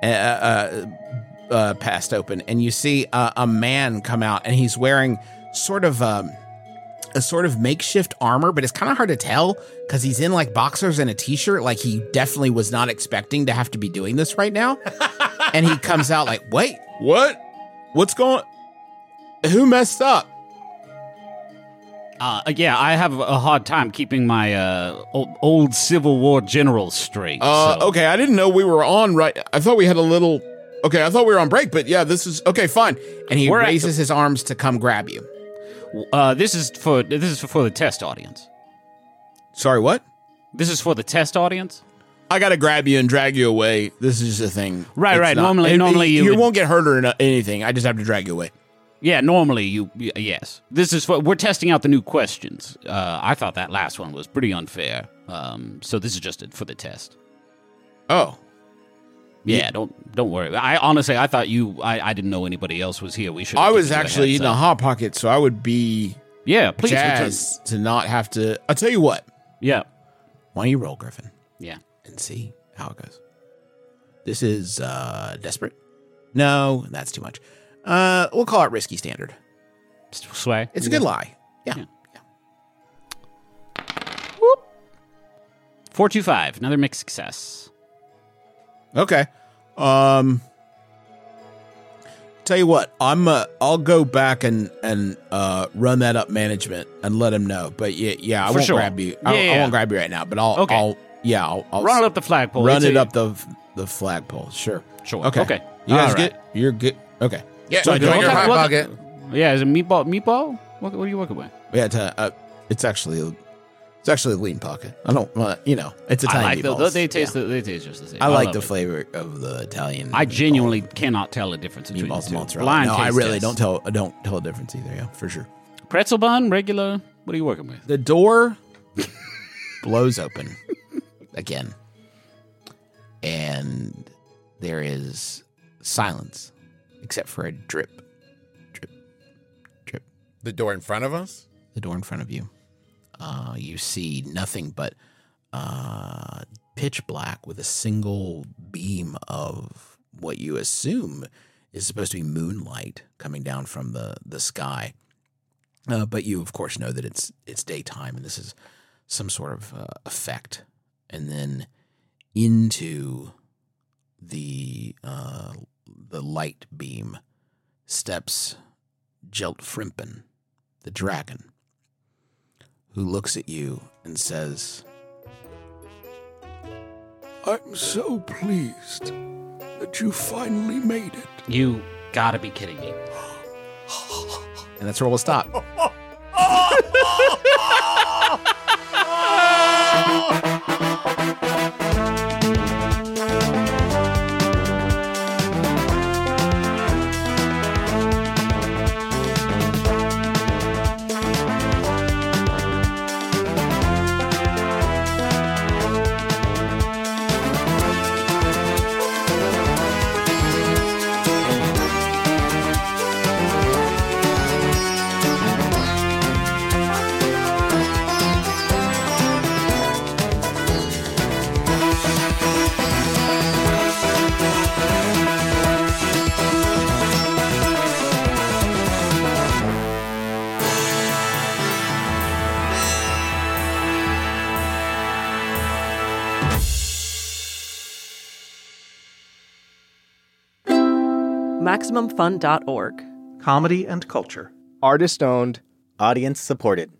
S3: passed open, and you see a man come out, and he's wearing sort of a makeshift armor, but it's kind of hard to tell because he's in like boxers and a t-shirt. Like he definitely was not expecting to have to be doing this right now. And he comes out like, wait,
S2: what? What's going? Who messed up?
S4: Yeah, I have a hard time keeping my old Civil War generals straight.
S2: Okay, I didn't know we were on right. I thought we had a little. Okay, I thought we were on break, but yeah, this is okay. Fine.
S3: And he raises his arms to come grab you.
S4: This is for the test audience.
S2: Sorry, what?
S4: This is for the test audience.
S2: I gotta grab you and drag you away. This is just a thing.
S4: Right.
S2: It's not-
S4: Normally
S2: you
S4: would-
S2: won't get hurt or anything. I just have to drag you away.
S4: Yeah, normally yes. This is we're testing out the new questions. I thought that last one was pretty unfair. So this is just for the test.
S2: Oh.
S4: Yeah, don't worry. I honestly, I thought I didn't know anybody else was here. We should.
S2: I was actually in a hot pocket, so I would be
S4: please
S2: jazzed to not have to. I'll tell you what.
S4: Yeah.
S3: Why don't you roll, Griffin?
S4: Yeah.
S3: and see how it goes. This is desperate. No, that's too much. We'll call it risky standard.
S4: Sway.
S3: It's a good lie. Yeah.
S4: 425. Another mixed success.
S3: Okay. Tell you what, I'll go back and run that up management and let him know. But I won't grab you. I won't grab you right now. But I'll run
S4: it up the flagpole.
S3: Run it up the flagpole. Sure. Okay. You guys good? You're good. Okay.
S5: Yeah.
S3: So
S5: Enjoy your hot pocket.
S4: Yeah. Is it meatball? What are you working with?
S3: Yeah. It's actually a lean pocket. I don't. It's Italian.
S4: I like
S3: meatballs.
S4: They taste just the same.
S3: I like the flavor of the Italian.
S4: I genuinely cannot tell the difference between
S3: meatballs
S4: the
S3: and
S4: two.
S3: mozzarella. No, I really don't tell a difference either. Yeah, for sure.
S4: Pretzel bun, regular. What are you working with?
S3: The door blows open again, and there is silence except for a drip, drip, drip.
S5: The door in front of us?
S3: The door in front of you. You see nothing but pitch black with a single beam of what you assume is supposed to be moonlight coming down from the sky. But you, of course, know that it's daytime, and this is some sort of effect. And then into the light beam steps Geltfrimpen, the dragon, who looks at you and says,
S2: I'm so pleased that you finally made it.
S4: You gotta be kidding me.
S3: And that's where we'll stop.
S10: MaximumFun.org.
S9: Comedy and culture.
S12: Artist owned, audience supported.